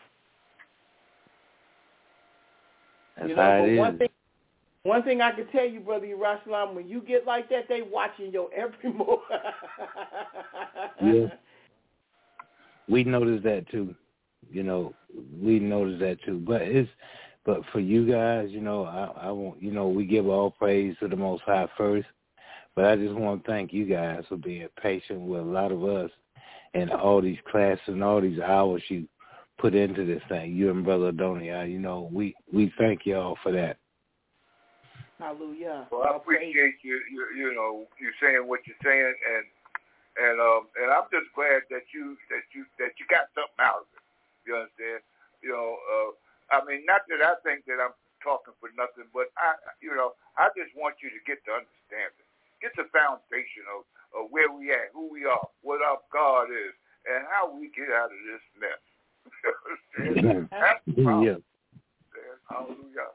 That's you know, how but it one is. thing, one thing I can tell you, Brother Yerushalayim, when you get like that, they watching your every move. Yeah. We noticed that too. You know, we noticed that too. But it's, but for you guys, you know, I, I want, you know, we give all praise to the Most High first. But I just want to thank you guys for being patient with a lot of us and all these classes and all these hours you put into this thing, you and Brother Adoniah. You know, we, we thank y'all for that. Hallelujah. Well, I appreciate you, you, you know, you saying what you're saying, and and um, and I'm just glad that you that you that you got something out of it. You understand? You know, uh, I mean, not that I think that I'm talking for nothing, but I, you know, I just want you to get the understanding, get the foundation of, of where we at, who we are, what our God is, and how we get out of this mess. That's the problem. Yeah. Hallelujah.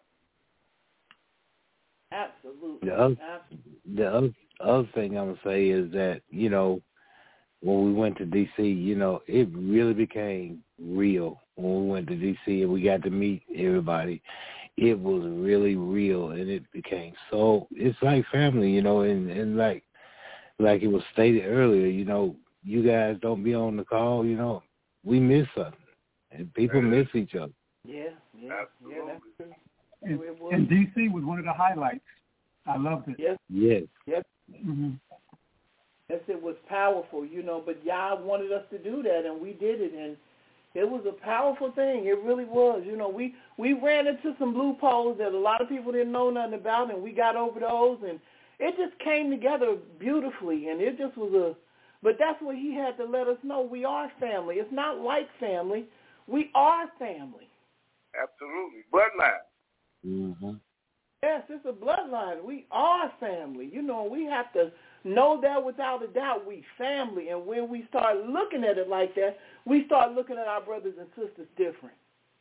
Absolutely. The other, Absolutely. the other, other thing I'm going to say is that, you know, when we went to D C, you know, it really became real when we went to D C and we got to meet everybody. It was really real, and it became so, it's like family, you know, and, and like, like it was stated earlier, you know, you guys don't be on the call, you know, we miss something, and people miss each other. Yeah, yeah, Absolutely. yeah, that's true. And, It was. and D C was one of the highlights. I loved it. Yes, Yes. yes, Mm-hmm. yes, it was powerful, you know, but Yah wanted us to do that, and we did it, and it was a powerful thing. It really was. You know, we, we ran into some loopholes that a lot of people didn't know nothing about, and we got over those, and it just came together beautifully, and it just was a, but that's what he had to let us know. We are family. It's not like family. We are family. Absolutely. Bloodline. Mm-hmm. Yes, it's a bloodline. We are family. You know, we have to know that without a doubt. We family. And when we start looking at it like that, we start looking at our brothers and sisters different.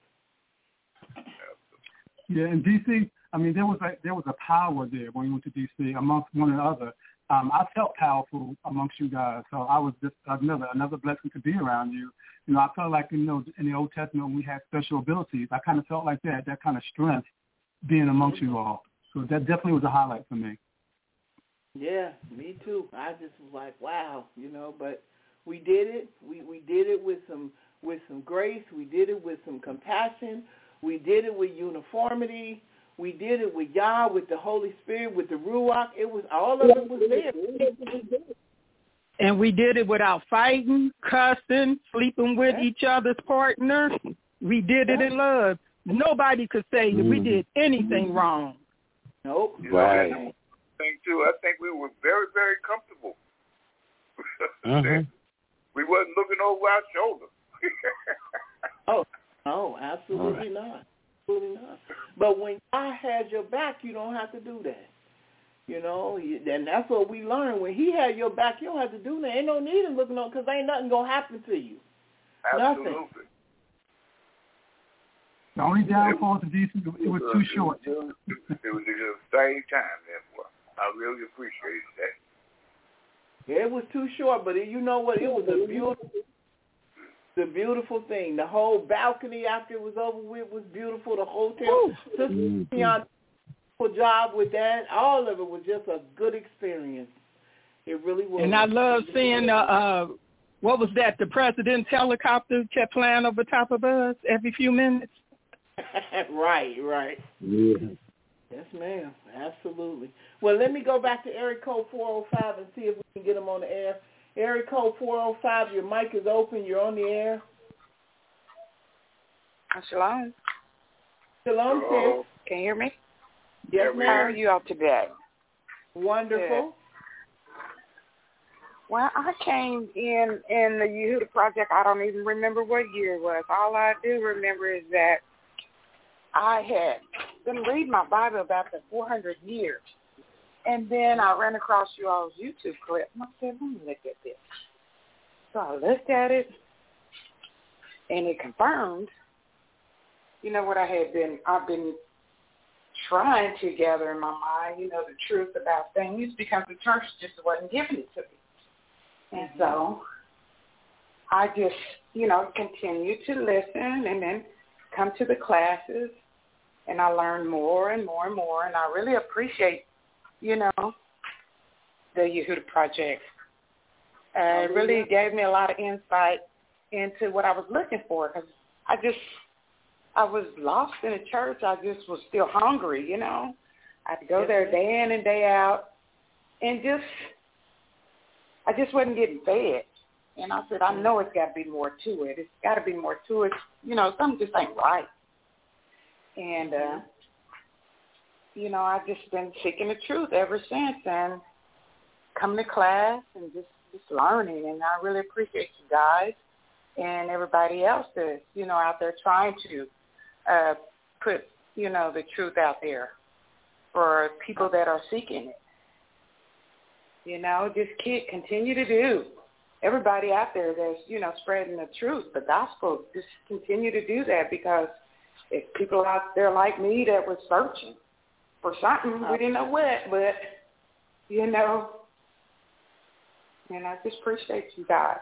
Yeah, in D C, I mean, there was a, there was a power there when we went to D C amongst one another. Um, I felt powerful amongst you guys, so I was just another another blessing to be around you. You know, I felt like, you know, in the Old Testament when we had special abilities. I kind of felt like that, that kind of strength being amongst you all. So that definitely was a highlight for me. Yeah, me too. I just was like, wow, you know, but we did it. We we did it with some with some grace. We did it with some compassion. We did it with uniformity. We did it with Yah, with the Holy Spirit, with the Ruach. It was all of it was there. And we did it without fighting, cussing, sleeping with Yeah. each other's partners. We did it in love. Nobody could say that we did anything wrong. Nope. You know, Right. that's the thing too. I think we were very, very comfortable. Mm-hmm. We wasn't looking over our shoulder. Oh, no, absolutely not. Absolutely not. But when God has your back, you don't have to do that. You know, and that's what we learned. When he had your back, you don't have to do that. Ain't no need in looking on because ain't nothing going to happen to you. Absolutely. Nothing. The only downfall to D C, it was too short. It was a exciting time, therefore. I really appreciated that. Yeah, it was too short, but it, you know what? It was a beautiful, the beautiful thing. The whole balcony after it was over with was beautiful. The hotel, Sister Mm-hmm. Dion, good job with that. All of it was just a good experience. It really was. And I love seeing, uh, uh, what was that, the president's helicopter kept flying over top of us every few minutes. Right, right. Yeah. Yes, ma'am. Absolutely. Well, let me go back to area code four oh five and see if we can get him on the air. Area code four oh five, your mic is open. You're on the air. Shalom. Shalom, Hello. sis. Can you hear me? Yes, Yeah, we How are ma'am. you all today? Wonderful. Well, I came in in the Yehuda Project. I don't even remember what year it was. All I do remember is that I had been reading my Bible about the four hundred years. And then I ran across you all's YouTube clip. And I said, let me look at this. So I looked at it, and it confirmed, you know, what I had been, I've been trying to gather in my mind, you know, the truth about things because the church just wasn't giving it to me. And so I just, you know, continued to listen and then come to the classes, and I learned more and more and more, and I really appreciate, you know, the Yehuda Project. Uh, it really gave me a lot of insight into what I was looking for because I just, I was lost in the church. I just was still hungry, you know. I had to go there day in and day out and just, I just wasn't getting fed. And I said, I know it's got to be more to it. It's got to be more to it. You know, something just ain't right. And, uh, you know, I've just been seeking the truth ever since and coming to class and just, just learning. And I really appreciate you guys and everybody else that's, you know, out there trying to uh, put, you know, the truth out there for people that are seeking it. You know, just keep, continue to do. Everybody out there that's, you know, spreading the truth, the gospel, just continue to do that because if people out there like me that were searching for something, we didn't know what, but, you know, and I just appreciate you guys.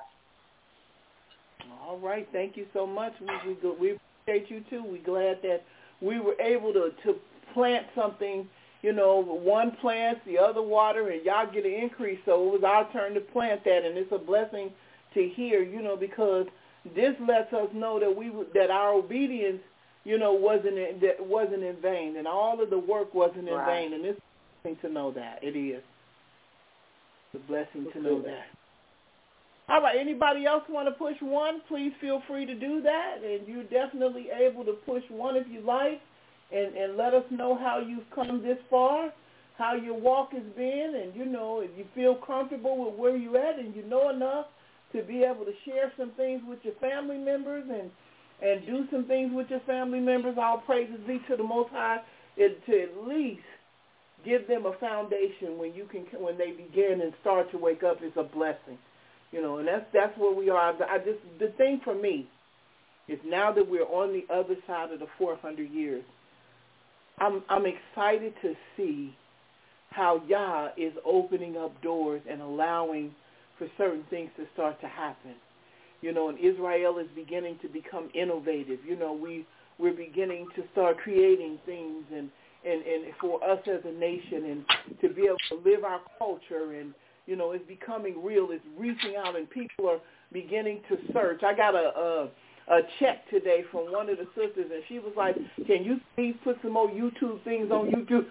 All right. Thank you so much. We, we, we appreciate you, too. We're glad that we were able to, to plant something. You know, one plants, the other water, and y'all get an increase. So it was our turn to plant that, and it's a blessing to hear, you know, because this lets us know that we that our obedience you know, wasn't in, that wasn't in vain, and all of the work wasn't in right. vain. And it's a blessing to know that. It is. It's a blessing to know that. All right, anybody else want to push one? Please feel free to do that, and you're definitely able to push one if you like, and, and let us know how you've come this far, how your walk has been, and, you know, if you feel comfortable with where you're at and you know enough to be able to share some things with your family members and, and do some things with your family members, all praises be to the Most High, it, to at least give them a foundation when you can, when they begin and start to wake up is a blessing. You know, and that's that's where we are. I just the thing for me is now that we're on the other side of the four hundred years, I'm I'm excited to see how Yah is opening up doors and allowing for certain things to start to happen. You know, and Israel is beginning to become innovative. You know, we we're beginning to start creating things and and, and for us as a nation and to be able to live our culture and you know, it's becoming real. It's reaching out, and people are beginning to search. I got a, a a check today from one of the sisters, and she was like, "Can you please put some more YouTube things on YouTube?"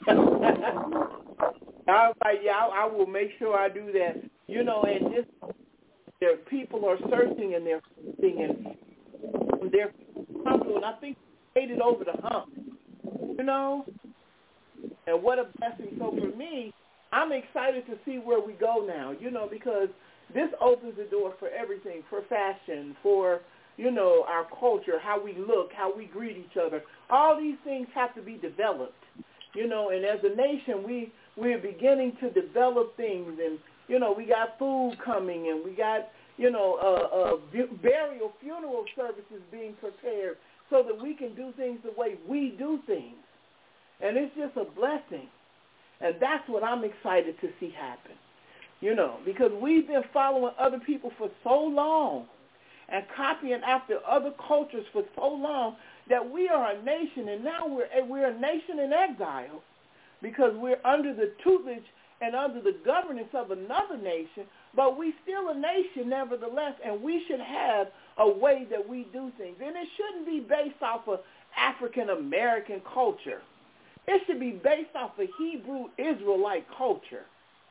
I was like, "Yeah, I, I will make sure I do that." You know, and just there, people are searching and they're searching and they're comfortable, and I think they made it over the hump. You know, and what a blessing! So for me, I'm excited to see where we go now, you know, because this opens the door for everything, for fashion, for, you know, our culture, how we look, how we greet each other. All these things have to be developed, you know, and as a nation, we, we're beginning to develop things. And, you know, we got food coming and we got, you know, uh, uh, burial, funeral services being prepared so that we can do things the way we do things. And it's just a blessing. And that's what I'm excited to see happen, you know, because we've been following other people for so long and copying after other cultures for so long that we are a nation, and now we're we're a nation in exile because we're under the tutelage and under the governance of another nation, but we still a nation nevertheless, and we should have a way that we do things. And it shouldn't be based off of African-American culture. It should be based off of Hebrew Israelite culture.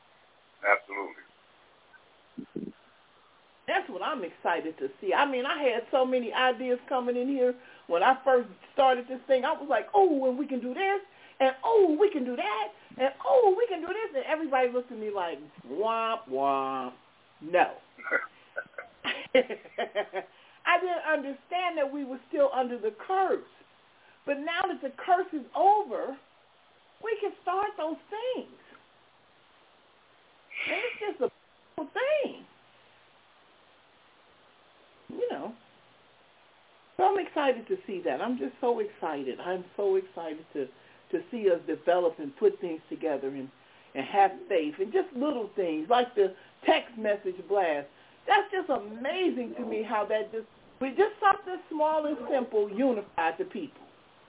Absolutely. That's what I'm excited to see. I mean, I had so many ideas coming in here when I first started this thing. I was like, oh, and we can do this, and oh, we can do that, and oh, we can do this. And everybody looked at me like, womp, womp. No. I didn't understand that we were still under the curse. But now that the curse is over, we can start those things. And it's just a beautiful thing. You know. So I'm excited to see that. I'm just so excited. I'm so excited to, to see us develop and put things together and, and have faith. And just little things like the text message blast. That's just amazing to me how that just, with just something small and simple, unified the people.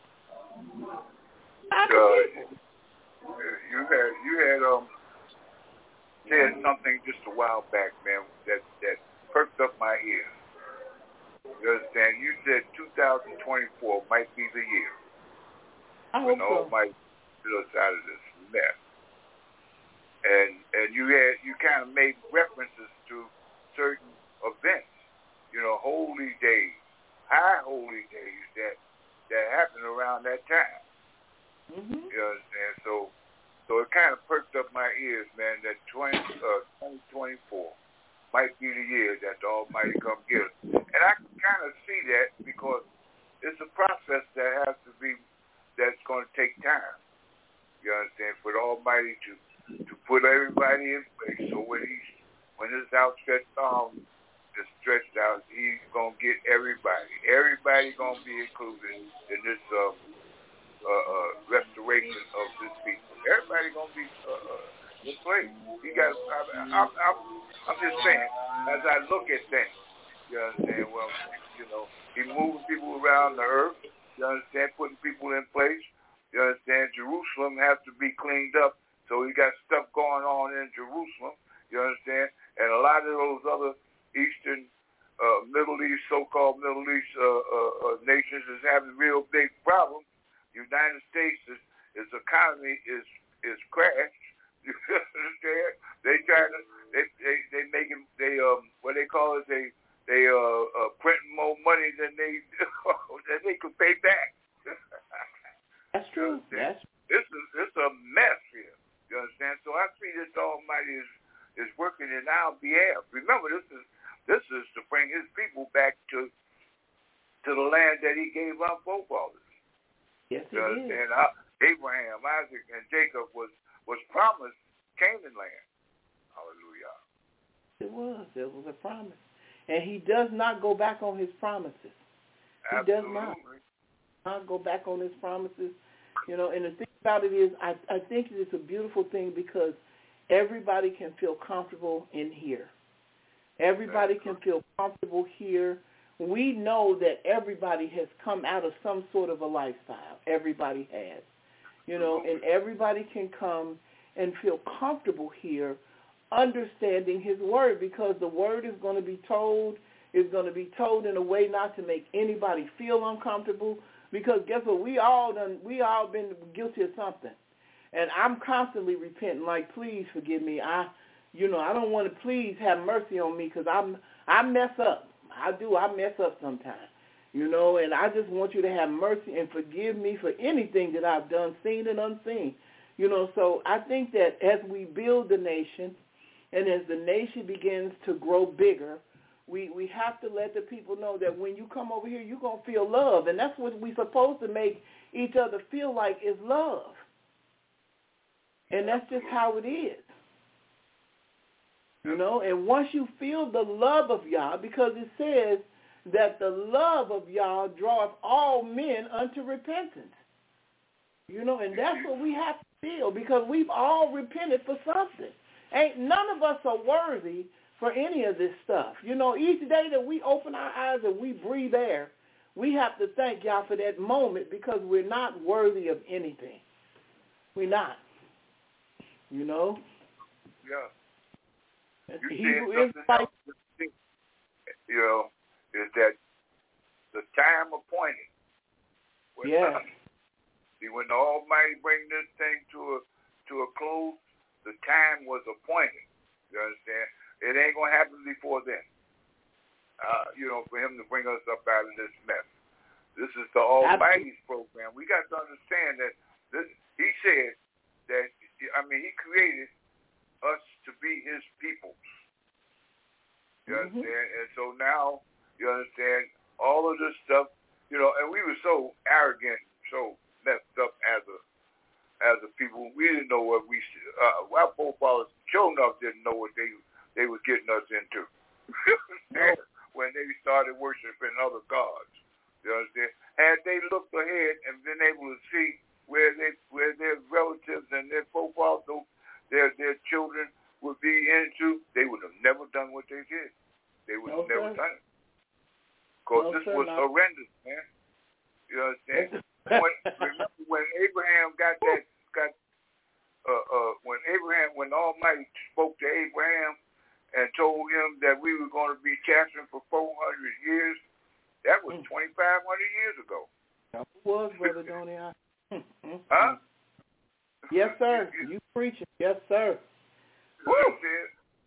Uh, you had you had um said something just a while back, man, that that perked up my ears. You understand? You said two thousand twenty-four might be the year I when hope all so. might get us out of this mess. And and you had you kind of made references to certain events, you know, holy days, high holy days that. that happened around that time. Mm-hmm. You understand? So so it kind of perked up my ears, man, that twenty, uh, twenty twenty-four might be the year that the Almighty come get us. And I can kind of see that because it's a process that has to be, that's going to take time. You understand? For the Almighty to, to put everybody in place. So when he's, when his outstretched arm is stretched out, he's going to get everybody. Everybody going to be included in this uh, uh, uh, restoration of this people. Everybody going to be uh, uh, in place. He got, I, I'm, I'm, I'm just saying, as I look at things, you understand, well, you know, he moving people around the earth, you understand, putting people in place, you understand, Jerusalem has to be cleaned up, so he got stuff going on in Jerusalem, you understand, and a lot of those other Eastern uh, Middle East, so-called Middle East uh, uh, uh, nations is having real big problems. United States is, its economy is is crashed. You understand? They try to they they they making they um what they call it they they uh, uh printing more money than they than they could pay back. That's true. That's this is it's a mess here. You understand? So I see this Almighty is is working in our behalf. Remember, this is this is to bring His people back to to the land that He gave our forefathers. Yes, He you did. understand? Uh, Abraham, Isaac, and Jacob was was promised Canaan land. Hallelujah. It was. It was a promise, and He does not go back on His promises. He Absolutely. does not. Not go back on His promises. You know, and the thing about it is, I I think it's a beautiful thing because everybody can feel comfortable in here. Everybody can feel comfortable here. We know that everybody has come out of some sort of a lifestyle. Everybody has. You know, and everybody can come and feel comfortable here understanding His word because the word is going to be told, is going to be told in a way not to make anybody feel uncomfortable because guess what? We all done, we all been guilty of something. And I'm constantly repenting like, please forgive me. I, you know, I don't want to please have mercy on me because I'm, I mess up. I do. I mess up sometimes. You know, and I just want you to have mercy and forgive me for anything that I've done, seen and unseen. You know, so I think that as we build the nation and as the nation begins to grow bigger, we, we have to let the people know that when you come over here, you're going to feel love. And that's what we're supposed to make each other feel like is love. And that's just how it is. You know, and once you feel the love of Yah, because it says that the love of Yah draweth all men unto repentance. You know, and that's what we have to feel because we've all repented for something. Ain't none of us are worthy for any of this stuff. You know, each day that we open our eyes and we breathe air, we have to thank Yah for that moment because we're not worthy of anything. We're not. You know? Yeah. You Hebrew said something else, you know, is that the time appointed. When, yeah. See, when the Almighty bring this thing to a to a close, the time was appointed. You understand? It ain't gonna happen before then. Uh, you know, for Him to bring us up out of this mess. This is the Almighty's program. We got to understand that this, He said that. I mean, He created us to be His people. You mm-hmm. understand? And so now. You understand? All of this stuff, you know, and we were so arrogant, so messed up as a as a people. We didn't know what we, uh, our forefathers, sure enough, didn't know what they they were getting us into. When they started worshiping other gods. You understand? Had they looked ahead and been able to see where they where their relatives and their forefathers, their their children would be into, they would have never done what they did. They would have okay. never done it. Because no, this sir, was not. horrendous, man. You understand? when, remember when Abraham got that, got uh, uh, when Abraham, when the Almighty spoke to Abraham and told him that we were going to be captured for four hundred years, that was mm. twenty-five hundred years ago. That was, Brother Donnie. Huh? Yes, sir. You preaching. Yes, sir. You understand?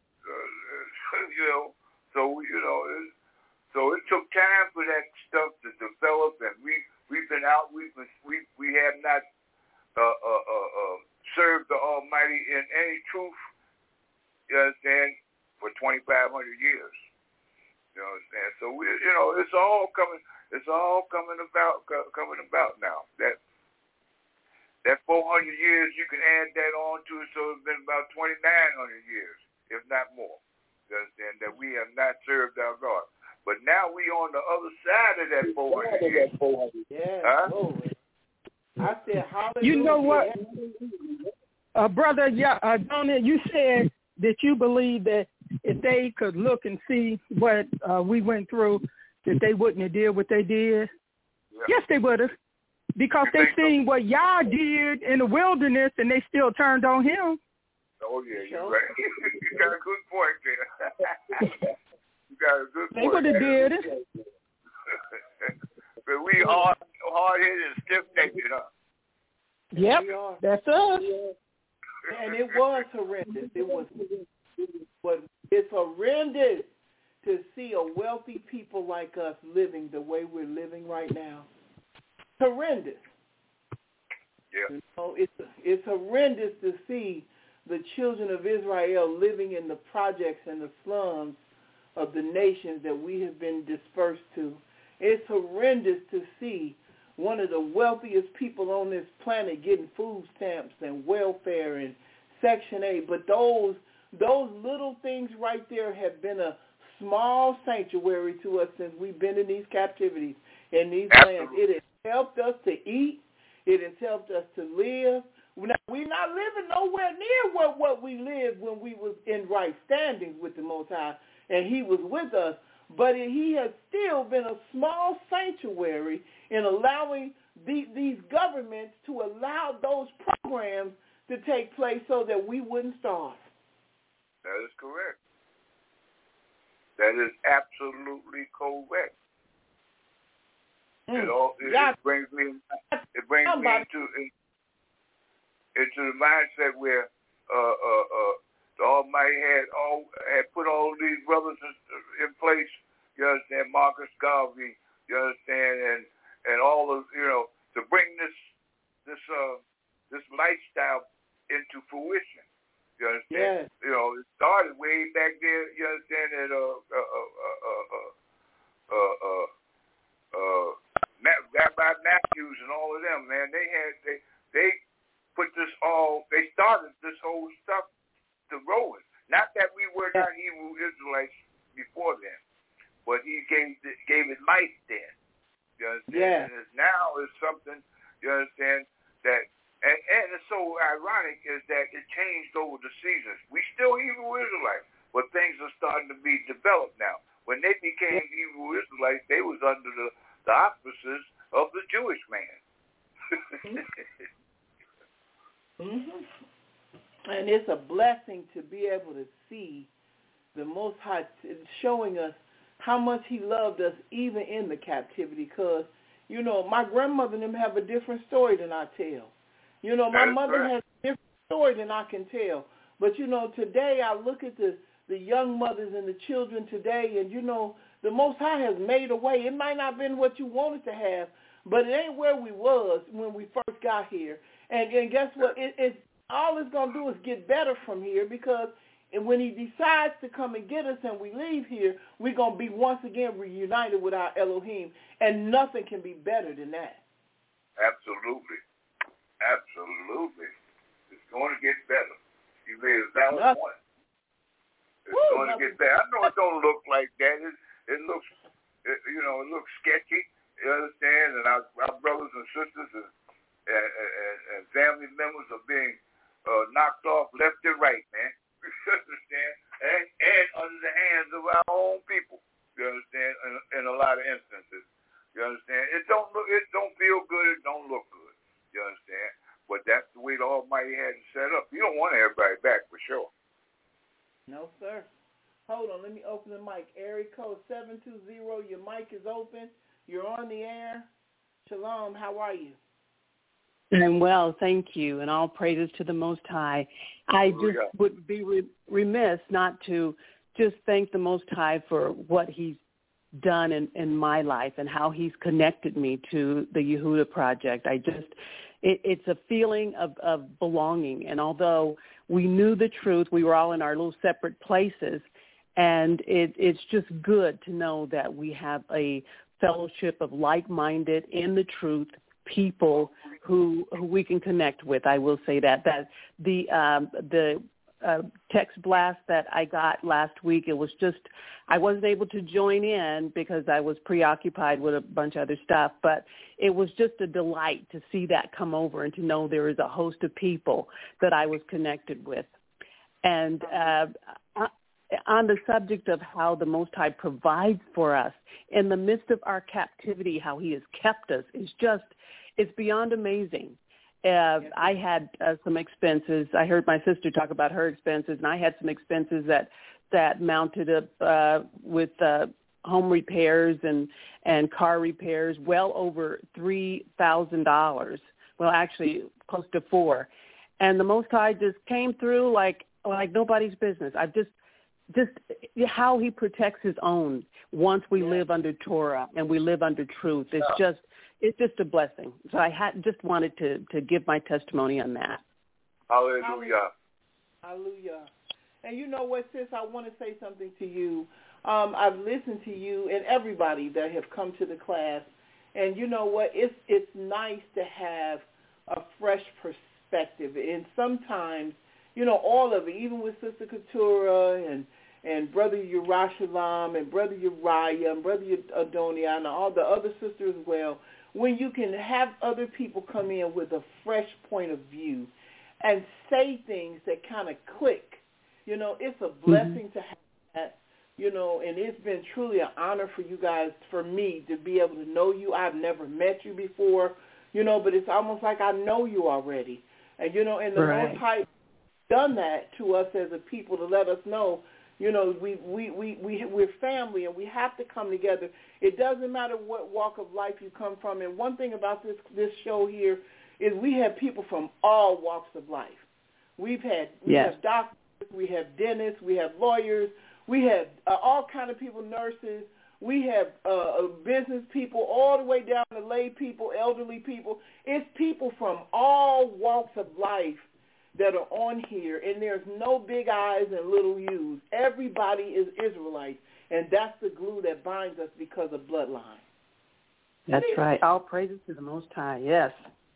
Uh, you know, so, you know, it, So it took time for that stuff to develop, and we we've been out. We've been, we we have not uh, uh, uh, uh, served the Almighty in any truth. You understand? For twenty-five hundred years. You understand? So we, you know, it's all coming. It's all coming about. Coming about now. That that four hundred years, you can add that on to it. So it's been about twenty-nine hundred years, if not more. You understand? That we have not served our God. But now we on the other side of that four hundred years. Yeah. Huh? Glory. I said, hallelujah. You know what, uh, brother? Yeah, uh, Donnie, you said that you believe that if they could look and see what uh, we went through, that they wouldn't have did what they did. Yeah. Yes, they would have, because you they seen so? what Yah did in the wilderness, and they still turned on Him. Oh yeah, you're right. You got a good point there. You got a good They point. would have did it. But we hard, hard-headed and stiff-necked, huh? Yep, that's us. And it was horrendous. It was, but it's horrendous to see a wealthy people like us living the way we're living right now. Horrendous. Yeah. You know, it's it's horrendous to see the children of Israel living in the projects and the slums of the nations that we have been dispersed to. It's horrendous to see one of the wealthiest people on this planet getting food stamps and welfare and Section eight. But those those little things right there have been a small sanctuary to us since we've been in these captivities in these Absolutely. lands. It has helped us to eat. It has helped us to live. We're not, we're not living nowhere near what, what we lived when we was in right standings with the Most High, and he was with us. But he has still been a small sanctuary in allowing the, these governments to allow those programs to take place so that we wouldn't starve. That is correct. That is absolutely correct. Mm. It all it, yeah. it brings me it brings me into into the mindset where uh, uh, uh, the Almighty had all had put all these brothers in place. You understand, Marcus Garvey. You understand, and and all of you know to bring this this uh this lifestyle into fruition. You understand? Yes. You know, it started way back there. You understand that uh uh uh uh uh uh, uh, uh Rabbi Matthews and all of them, man, they had they they put this all they started this whole stuff to rolling. Not that we were not Hebrew Israelites before then, but he gave gave it life then. You understand? Yeah. And it's now is something, you understand, that and, and it's so ironic is that it changed over the seasons. We still Hebrew Israelites, but things are starting to be developed now. When they became yeah. Hebrew Israelites, they was under the, the auspices of the Jewish man. Mm-hmm. And it's a blessing to be able to see the Most High showing us how much he loved us even in the captivity. Because, you know, my grandmother and them have a different story than I tell. You know, my That's mother right. has a different story than I can tell. But, you know, today I look at the, the young mothers and the children today, and, you know, the Most High has made a way. It might not have been what you wanted to have, but it ain't where we was when we first got here. And, and guess what? It, it's all it's going to do is get better from here, because when he decides to come and get us and we leave here, we're going to be once again reunited with our Elohim, and nothing can be better than that. Absolutely. Absolutely. It's going to get better. You made a valid Nothing. point. It's Woo, going to get better. I know it don't look like that. It, it looks, it, you know, it looks sketchy. You understand? And our, our brothers and sisters and, and, and, and family members are being uh, knocked off left and right, man. You understand? And, and under the hands of our own people. You understand? In, in a lot of instances. You understand? It don't look. It don't feel good. It don't look good. You understand? But that's the way the Almighty had it set up. You don't want everybody back for sure. No, sir. Hold on. Let me open the mic. Area code seven two zero. Your mic is open. You're on the air. Shalom. How are you? I'm well, thank you, and all praises to the Most High. I just would be re- remiss not to just thank the Most High for what he's done in, in my life and how he's connected me to the Yehuda Project. I just, it, it's a feeling of, of belonging, and although we knew the truth, we were all in our little separate places, and it, it's just good to know that we have a fellowship of like-minded, in the truth, people who who we can connect with. I will say that that the um, the uh, text blast that I got last week, it was just I wasn't able to join in because I was preoccupied with a bunch of other stuff. But it was just a delight to see that come over and to know there is a host of people that I was connected with. And uh, on the subject of how the Most High provides for us in the midst of our captivity, how he has kept us is just, it's beyond amazing. uh, I had uh, some expenses. I heard my sister talk about her expenses, and I had some expenses that that mounted up uh, with uh, home repairs and, and car repairs, well over three thousand dollars. Well, actually, close to four. And the Most High just came through like like nobody's business. I just just how He protects His own once we yeah. live under Torah and we live under truth. It's yeah. just it's just a blessing. So I had just wanted to, to give my testimony on that. Hallelujah. Hallelujah. And you know what, sis? I want to say something to you. Um, I've listened to you and everybody that have come to the class, and you know what? It's it's nice to have a fresh perspective. And sometimes, you know, all of it, even with Sister Keturah and and Brother Yerushalayim and Brother Uriah and Brother Adoniah and all the other sisters as well, when you can have other people come in with a fresh point of view and say things that kind of click, you know, it's a blessing mm-hmm. to have that, you know, and it's been truly an honor for you guys, for me, to be able to know you. I've never met you before, you know, but it's almost like I know you already. And, you know, and the right. Most High done that to us as a people to let us know, you know, we, we, we, we, we're family and we have to come together. It doesn't matter what walk of life you come from. And one thing about this, this show here is we have people from all walks of life. We've had, we yes. have doctors, we have dentists, we have lawyers, we have uh, all kind of people, nurses, we have uh, business people, all the way down to lay people, elderly people. It's people from all walks of life that are on here, and there's no big I's and little U's. Everybody is Israelite, and that's the glue that binds us because of bloodline. That's right. All praises to the Most High, yes.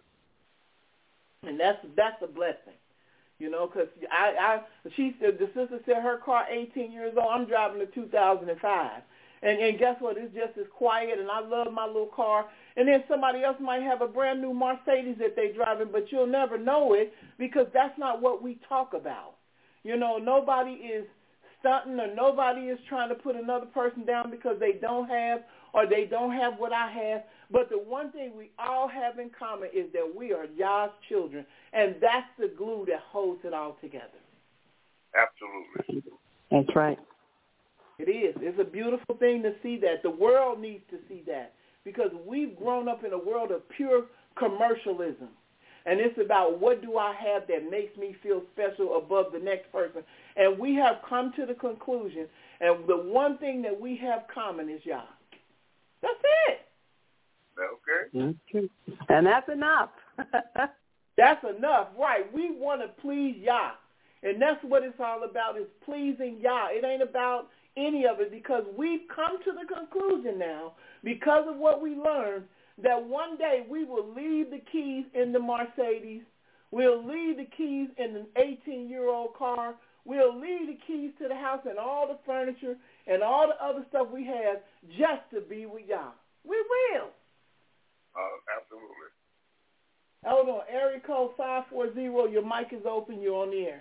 And that's that's a blessing. You know, because I, I, she said, the sister said her car eighteen years old. I'm driving a two thousand five. And, and guess what? It's just as quiet, and I love my little car. And then somebody else might have a brand new Mercedes that they're driving, but you'll never know it because that's not what we talk about. You know, nobody is stunting or nobody is trying to put another person down because they don't have or they don't have what I have. But the one thing we all have in common is that we are Yah's children, and that's the glue that holds it all together. Absolutely. That's right. It is. It's a beautiful thing to see that. The world needs to see that because we've grown up in a world of pure commercialism. And it's about what do I have that makes me feel special above the next person. And we have come to the conclusion, and the one thing that we have common is Yah. That's it. Okay. And that's enough. That's enough, right. We want to please Yah. And that's what it's all about, is pleasing Yah. It ain't about any of it because we've come to the conclusion now, because of what we learned, that one day we will leave the keys in the Mercedes. We'll leave the keys in an eighteen-year-old car. We'll leave the keys to the house and all the furniture and all the other stuff we have just to be with Yah. We will. Uh, absolutely. Hold on. Area code five four zero. Your mic is open. You're on the air.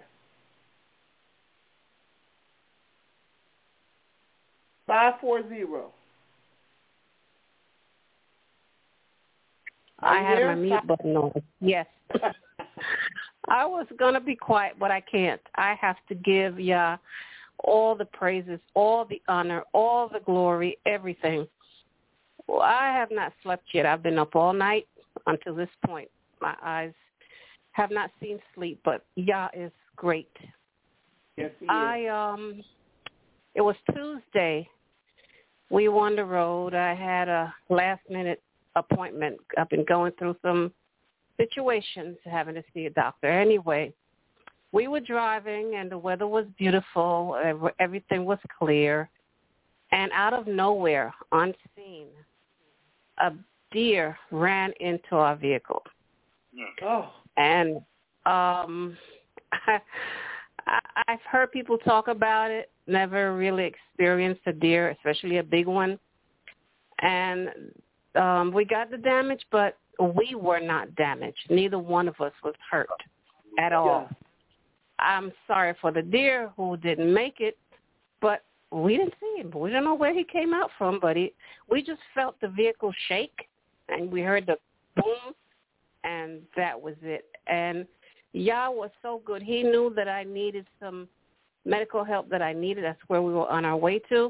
five four zero. I had my mute button on. Yes. I was going to be quiet, but I can't. I have to give Yah all the praises, all the honor, all the glory, everything. Well, I have not slept yet. I've been up all night until this point. My eyes have not seen sleep, but Yah is great. Yes, he is. I, um, it was Tuesday. We were on the road. I had a last-minute appointment. I've been going through some situations, having to see a doctor. Anyway, we were driving, and the weather was beautiful. Everything was clear. And out of nowhere, unseen, a deer ran into our vehicle. Oh. And um, I, I've heard people talk about it, never really experienced a deer, especially a big one. And um, we got the damage, but we were not damaged. Neither one of us was hurt at all. Yeah. I'm sorry for the deer who didn't make it, but we didn't see him. We don't know where he came out from, but he, we just felt the vehicle shake, and we heard the boom, and that was it. And Yah was so good. He knew that I needed some medical help that I needed. That's where we were on our way to.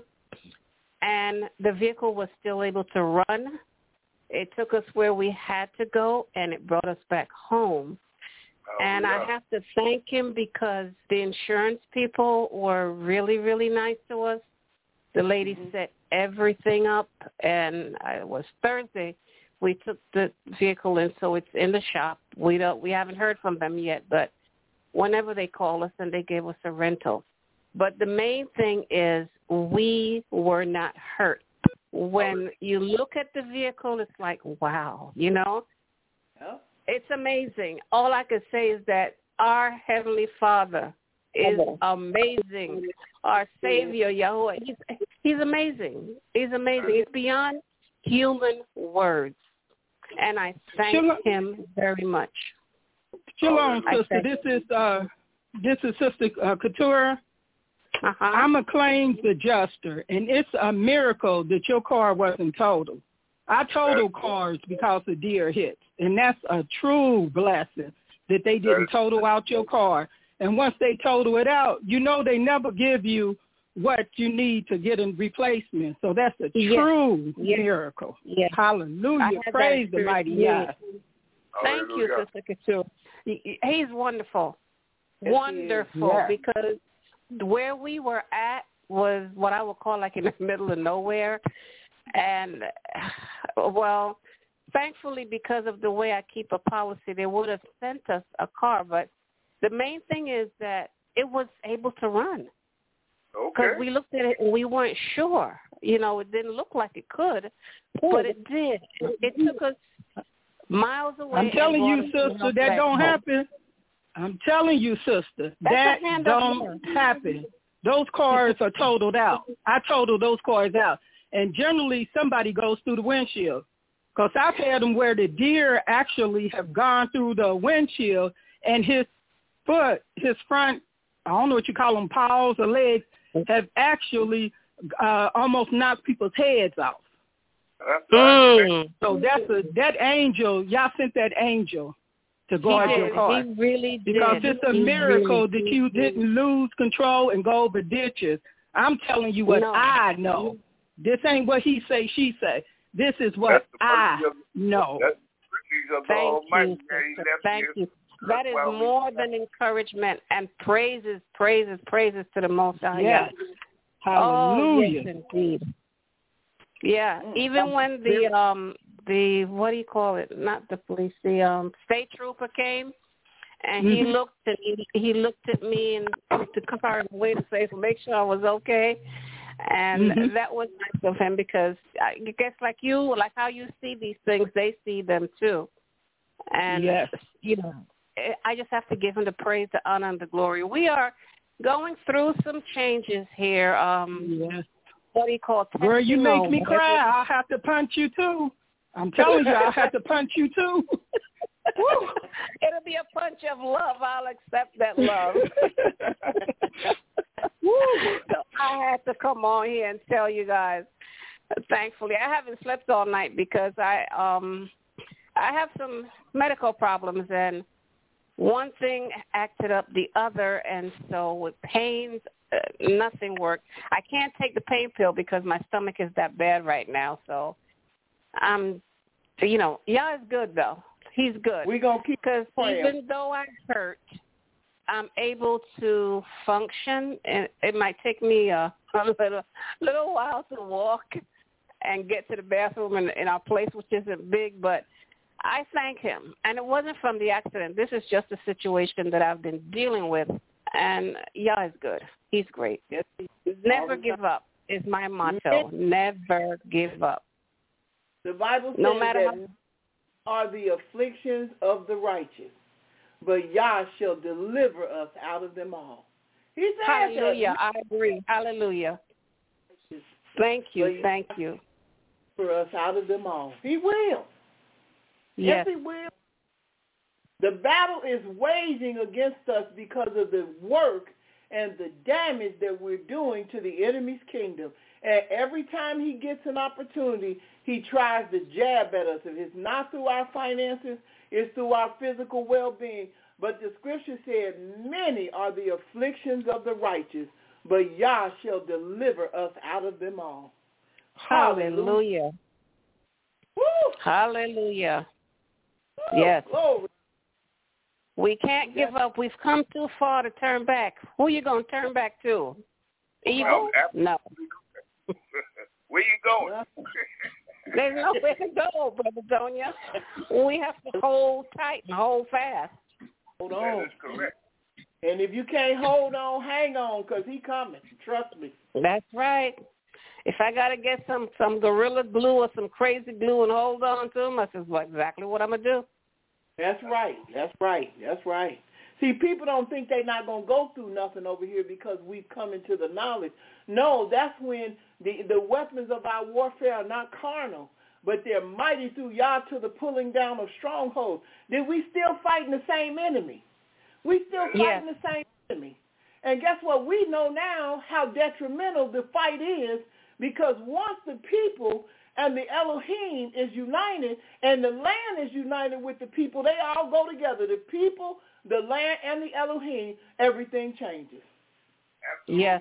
And the vehicle was still able to run. It took us where we had to go, and it brought us back home. Oh, and yeah. I have to thank him because the insurance people were really, really nice to us. The lady mm-hmm. set everything up, and it was Thursday. We took the vehicle in, so it's in the shop. We don't, we haven't heard from them yet, but whenever they call us, and they gave us a rental. But the main thing is we were not hurt. When you look at the vehicle, it's like, wow, you know? Yeah. It's amazing. All I can say is that our Heavenly Father is amazing. Our Savior, Yahweh, he's, he's amazing. He's amazing. It's beyond human words. And I thank Shalom. him very much. Shalom, sister. This is uh, this is Sister uh, Couture. Uh-huh. I'm a claims adjuster, and it's a miracle that your car wasn't totaled. I total cars because of deer hits, and that's a true blessing that they didn't total out your car. And once they total it out, you know they never give you what you need to get a replacement. So that's a true yes. miracle. Yes. Hallelujah. Praise the mighty Yah. Thank you, Sister Couture. He's wonderful. Yes, wonderful, yeah. because where we were at was what I would call like in the middle of nowhere. And, well, thankfully, because of the way I keep a policy, they would have sent us a car. But the main thing is that it was able to run. Okay. Because we looked at it and we weren't sure. You know, it didn't look like it could, but it did. It took us miles away. I'm telling you, sister, that don't happen. I'm telling you, sister, that don't happen. Those cars are totaled out. I totaled those cars out. And generally, somebody goes through the windshield. Because I've had them where the deer actually have gone through the windshield, and his foot, his front, I don't know what you call them, paws or legs, have actually uh, almost knocked people's heads off. Mm. So that's a, that angel, y'all sent that angel to guard your car. He really did. Because it's a he miracle really that you did. didn't lose control and go over ditches. I'm telling you what no. I know. This ain't what he say, she say. This is what I of, know. Thank you, Thank you. That is more than encouragement, and praises, praises, praises to the Most High. Yes. Hallelujah. Oh, yes, indeed. Yeah, even when the um the what do you call it? Not the police, the um state trooper came, and he mm-hmm. looked at he, he looked at me and to come out of the way to say to make sure I was okay, and mm-hmm. that was nice of him because I guess like you, like how you see these things, they see them too, and yes. you know, I just have to give him the praise, the honor, and the glory. We are going through some changes here. Um, yes. What do you call it? Girl, you make me cry. I'll have to punch you, too. I'm telling you, I'll have to punch you, too. It'll be a punch of love. I'll accept that love. So I had to come on here and tell you guys, thankfully, I haven't slept all night because I um I have some medical problems, and one thing acted up the other, and so with pains, uh, nothing worked. I can't take the pain pill because my stomach is that bad right now. So, um, you know, Yah is good though. He's good. We're gonna keep because even though I hurt, I'm able to function, and it might take me a, a little little while to walk and get to the bathroom in, in our place, which isn't big, but I thank him. And it wasn't from the accident. This is just a situation that I've been dealing with. And Yah is good. He's great. Never give up is my motto. Never give up. The Bible says no matter that how are the afflictions of the righteous, but Yah shall deliver us out of them all. He said Hallelujah. I agree. Hallelujah. Thank you. Thank you. For us out of them all. He will. Yes. Yes, he will. The battle is waging against us because of the work and the damage that we're doing to the enemy's kingdom. And every time he gets an opportunity, he tries to jab at us. If it's not through our finances, It's through our physical well-being. But the scripture said, many are the afflictions of the righteous, but Yah shall deliver us out of them all. Hallelujah. Woo! Hallelujah. Woo! Yes. Glory. We can't give up. We've come too far to turn back. Who are you going to turn back to? Evil? No. Where you going? There's nowhere to go, Brother Donia. We have to hold tight and hold fast. Hold on. That is correct. And if you can't hold on, hang on, because he coming. Trust me. That's right. If I got to get some, some Gorilla Glue or some crazy glue and hold on to him, that's exactly what I'm going to do. That's right. That's right. That's right. See, people don't think they're not going to go through nothing over here because we've come into the knowledge. No, that's when the, the weapons of our warfare are not carnal, but they're mighty through Yah to the pulling down of strongholds. Then we still fighting the same enemy. We still fighting yes. the same enemy. And guess what? We know now how detrimental the fight is, because once the people and the Elohim is united and the land is united with the people, they all go together. The people, the land, and the Elohim, everything changes. Yes.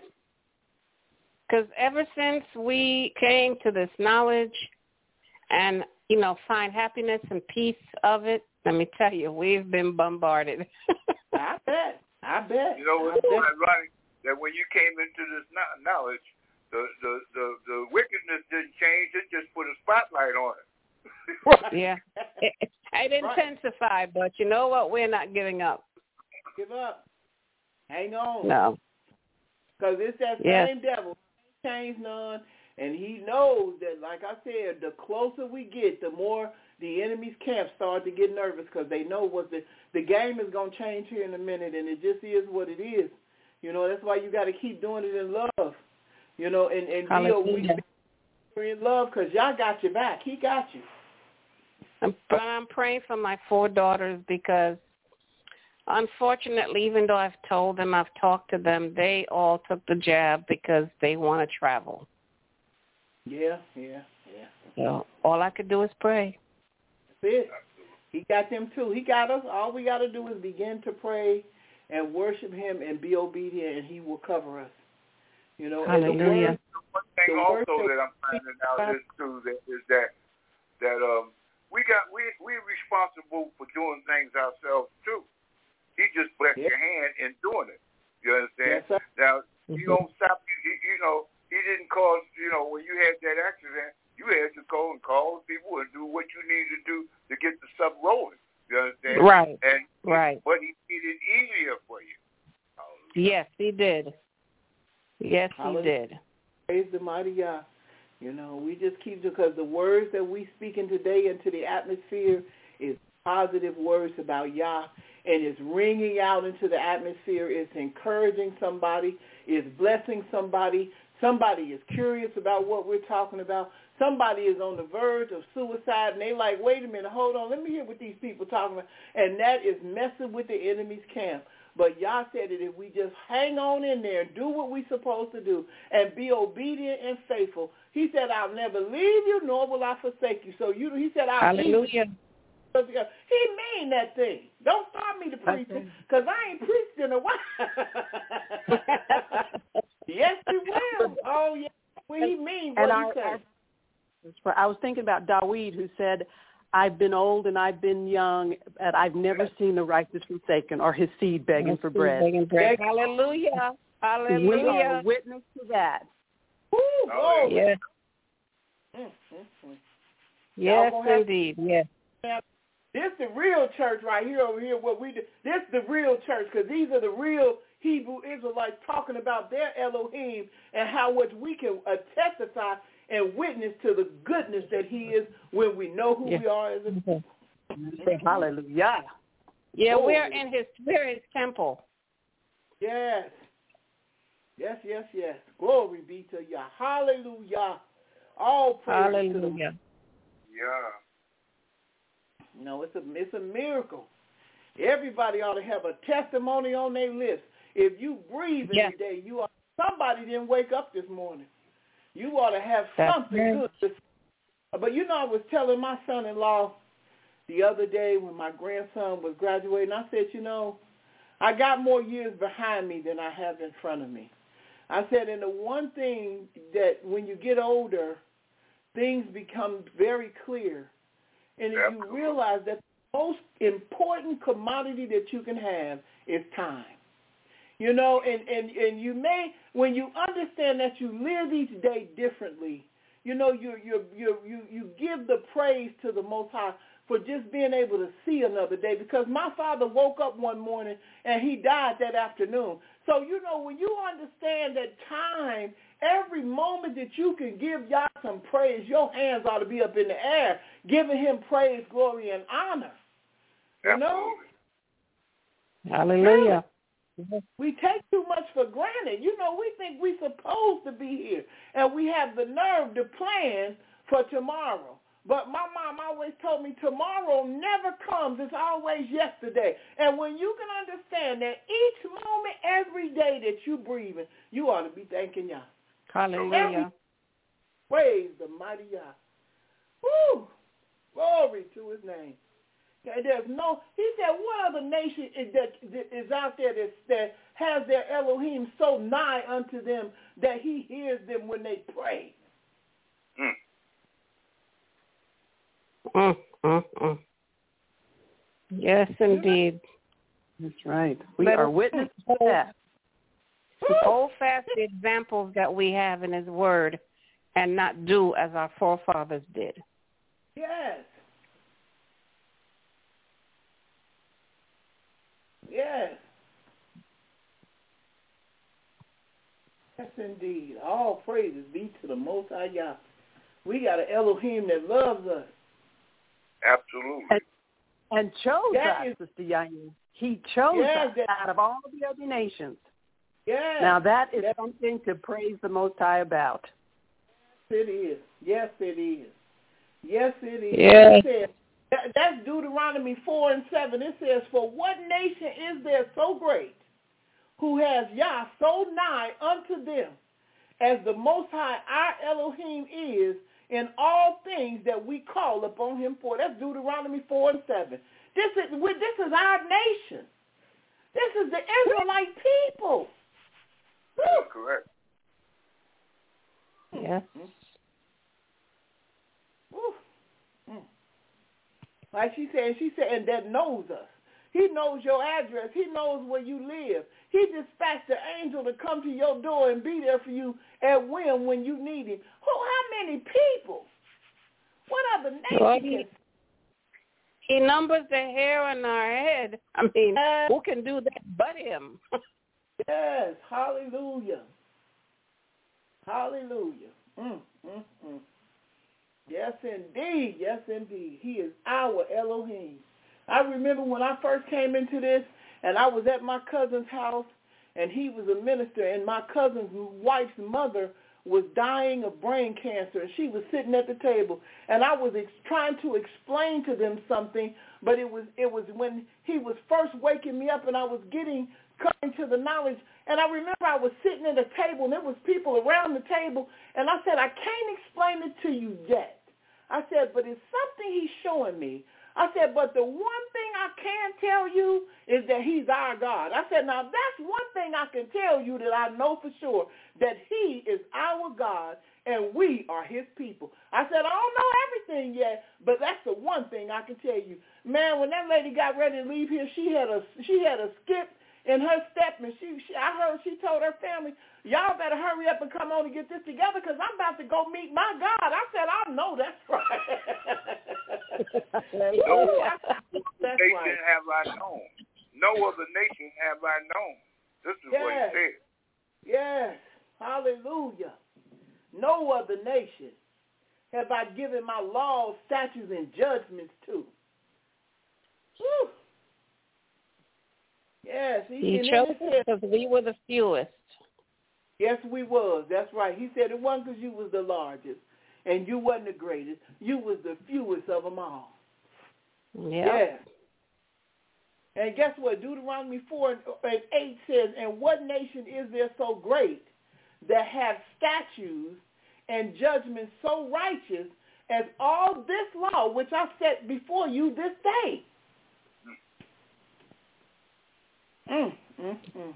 Because ever since we came to this knowledge and, you know, find happiness and peace of it, let me tell you, we've been bombarded. I bet. I bet. You know, what's ironic that when you came into this knowledge, the, the, the, the wickedness didn't change. It just put a spotlight on it. Right. Yeah. It, it intensified, right. But you know what? We're not giving up. Give up. Hang on. No. Because it's that yes. same devil. He ain't changed none. And he knows that, like I said, the closer we get, the more the enemy's camp start to get nervous, because they know what the, the game is going to change here in a minute, and it just is what it is. You know, that's why you got to keep doing it in love. You know, and, and deal we in love, because Yah got your back. He got you. But I'm praying for my four daughters, because unfortunately, even though I've told them, I've talked to them, they all took the jab because they want to travel. Yeah, yeah, yeah. So all I could do is pray. That's it. He got them too. He got us. All we got to do is begin to pray and worship him and be obedient, and he will cover us. You know, Hallelujah. And the word, one thing the also word that I'm finding out is too that is that that um we got we we're responsible for doing things ourselves too. He just blessed yep. your hand in doing it. You understand? Yes, now mm-hmm. he don't stop you. You, you know, he didn't cause. You know, when you had that accident, you had to go and call people and do what you needed to do to get the stuff rolling. You understand? Right. And right. But he made it easier for you. Yes, he did. Yes, Hallelujah. he did. Praise the mighty Yah. You know, we just keep, because the words that we speak in today into the atmosphere is positive words about Yah, and it's ringing out into the atmosphere. It's encouraging somebody. It's blessing somebody. Somebody is curious about what we're talking about. Somebody is on the verge of suicide, and they like, wait a minute, hold on, let me hear what these people talking about. And that is messing with the enemy's camp. But Yah said that if we just hang on in there and do what we're supposed to do and be obedient and faithful, he said, I'll never leave you, nor will I forsake you. So you, he said, I'll Hallelujah. leave you. He mean that thing. Don't start me to preaching, because I ain't preached in a while. Yes, he will. Oh, yes. Well, he mean what and he I, said. I, I was thinking about Dawid, who said, I've been old and I've been young, and I've never seen the righteous forsaken or his seed begging for bread. Begging bread. Hallelujah. Hallelujah. We are a witness to that. Woo, oh, yes. Mm, mm, mm. Yes, have, indeed. Yes. This the real church right here over here. What we do. This the real church, because these are the real Hebrew Israelites talking about their Elohim and how much we can uh, testify and witness to the goodness that he is when we know who yes. we are as a people. Mm-hmm. Hallelujah. Yeah, Glory. we're in his spirit temple. Yes. Yes, yes, yes. Glory be to Yah. Hallelujah. All praise Hallelujah. to the Yeah. You know, it's a it's a miracle. Everybody ought to have a testimony on their lips. If you breathe yes. every day, you are somebody didn't wake up this morning. You ought to have That's something right. good to say. But you know, I was telling my son-in-law the other day when my grandson was graduating. I said, you know, I got more years behind me than I have in front of me. I said, and the one thing that when you get older, things become very clear. And if you realize that the most important commodity that you can have is time. You know, and, and, and you may, when you understand that you live each day differently, you know, you you you you you give the praise to the Most High for just being able to see another day. Because my father woke up one morning and he died that afternoon. So, you know, when you understand that time, every moment that you can give Yah some praise, your hands ought to be up in the air, giving him praise, glory, and honor. You know? Hallelujah. We take too much for granted. You know, we think we're supposed to be here, and we have the nerve to plan for tomorrow. But my mom always told me tomorrow never comes. It's always yesterday. And when you can understand that each moment, every day that you're breathing, you ought to be thanking Yah. Hallelujah. Praise the mighty Yah. Woo! Glory to his name. And there's no, he said, what other nation is, that, that is out there that, that has their Elohim so nigh unto them that he hears them when they pray? Mm. Mm, mm, mm. Yes, indeed. That's right. We Let are witnesses to that. Hold fast the examples that we have in his word and not do as our forefathers did. Yes. Yes. Yes, indeed. All praises be to the Most High Yah. We got an Elohim that loves us. Absolutely. And, and chose that us, is, Sister Yayin. He chose yes, us that, out of all the other nations. Yes. Now that is yes. something to praise the Most High about. Yes, it is. Yes, it is. Yes, it is. Yes. It says, that, that's Deuteronomy four and seven. It says, for what nation is there so great who has Yah so nigh unto them as the Most High our Elohim is in all things that we call upon him for? That's Deuteronomy four and seven. This is, this is our nation. This is the Israelite people. That's correct. Yes. Mm. Like she said, she said, and that knows us. He knows your address. He knows where you live. He dispatched the angel to come to your door and be there for you at whim when you need him. Who? How many people? What other nation? Well, he, he numbers the hair on our head. I mean, yes. Who can do that but him? Yes. Hallelujah. Hallelujah. Mm, mm, mm. Yes, indeed. Yes, indeed. He is our Elohim. I remember when I first came into this, and I was at my cousin's house, and he was a minister, and my cousin's wife's mother was dying of brain cancer, and she was sitting at the table, and I was ex- trying to explain to them something, but it was it was when he was first waking me up, and I was getting coming to the knowledge, and I remember I was sitting at a table, and there was people around the table, and I said, I can't explain it to you yet. I said, but it's something he's showing me. I said, but the one thing I can tell you is that he's our God. I said, now that's one thing I can tell you that I know for sure, that he is our God and we are his people. I said, I don't know everything yet, but that's the one thing I can tell you. Man, when that lady got ready to leave here, she had a she had a skip in her step, and she, she I heard she told her family, y'all better hurry up and come on and get this together because I'm about to go meet my God. I said, I know that's right. No that's nation right. have I known. No other nation have I known. This is yes. what he said. Yes. Hallelujah. No other nation have I given my laws, statutes, and judgments to. Whew. Yes, he, he chose us because we were the fewest. Yes, we was. That's right. He said it wasn't because you was the largest and you wasn't the greatest. You was the fewest of them all. Yep. Yes. And guess what? Deuteronomy four and eight says, and what nation is there so great that have statutes and judgments so righteous as all this law which I set before you this day. Mm, mm, mm.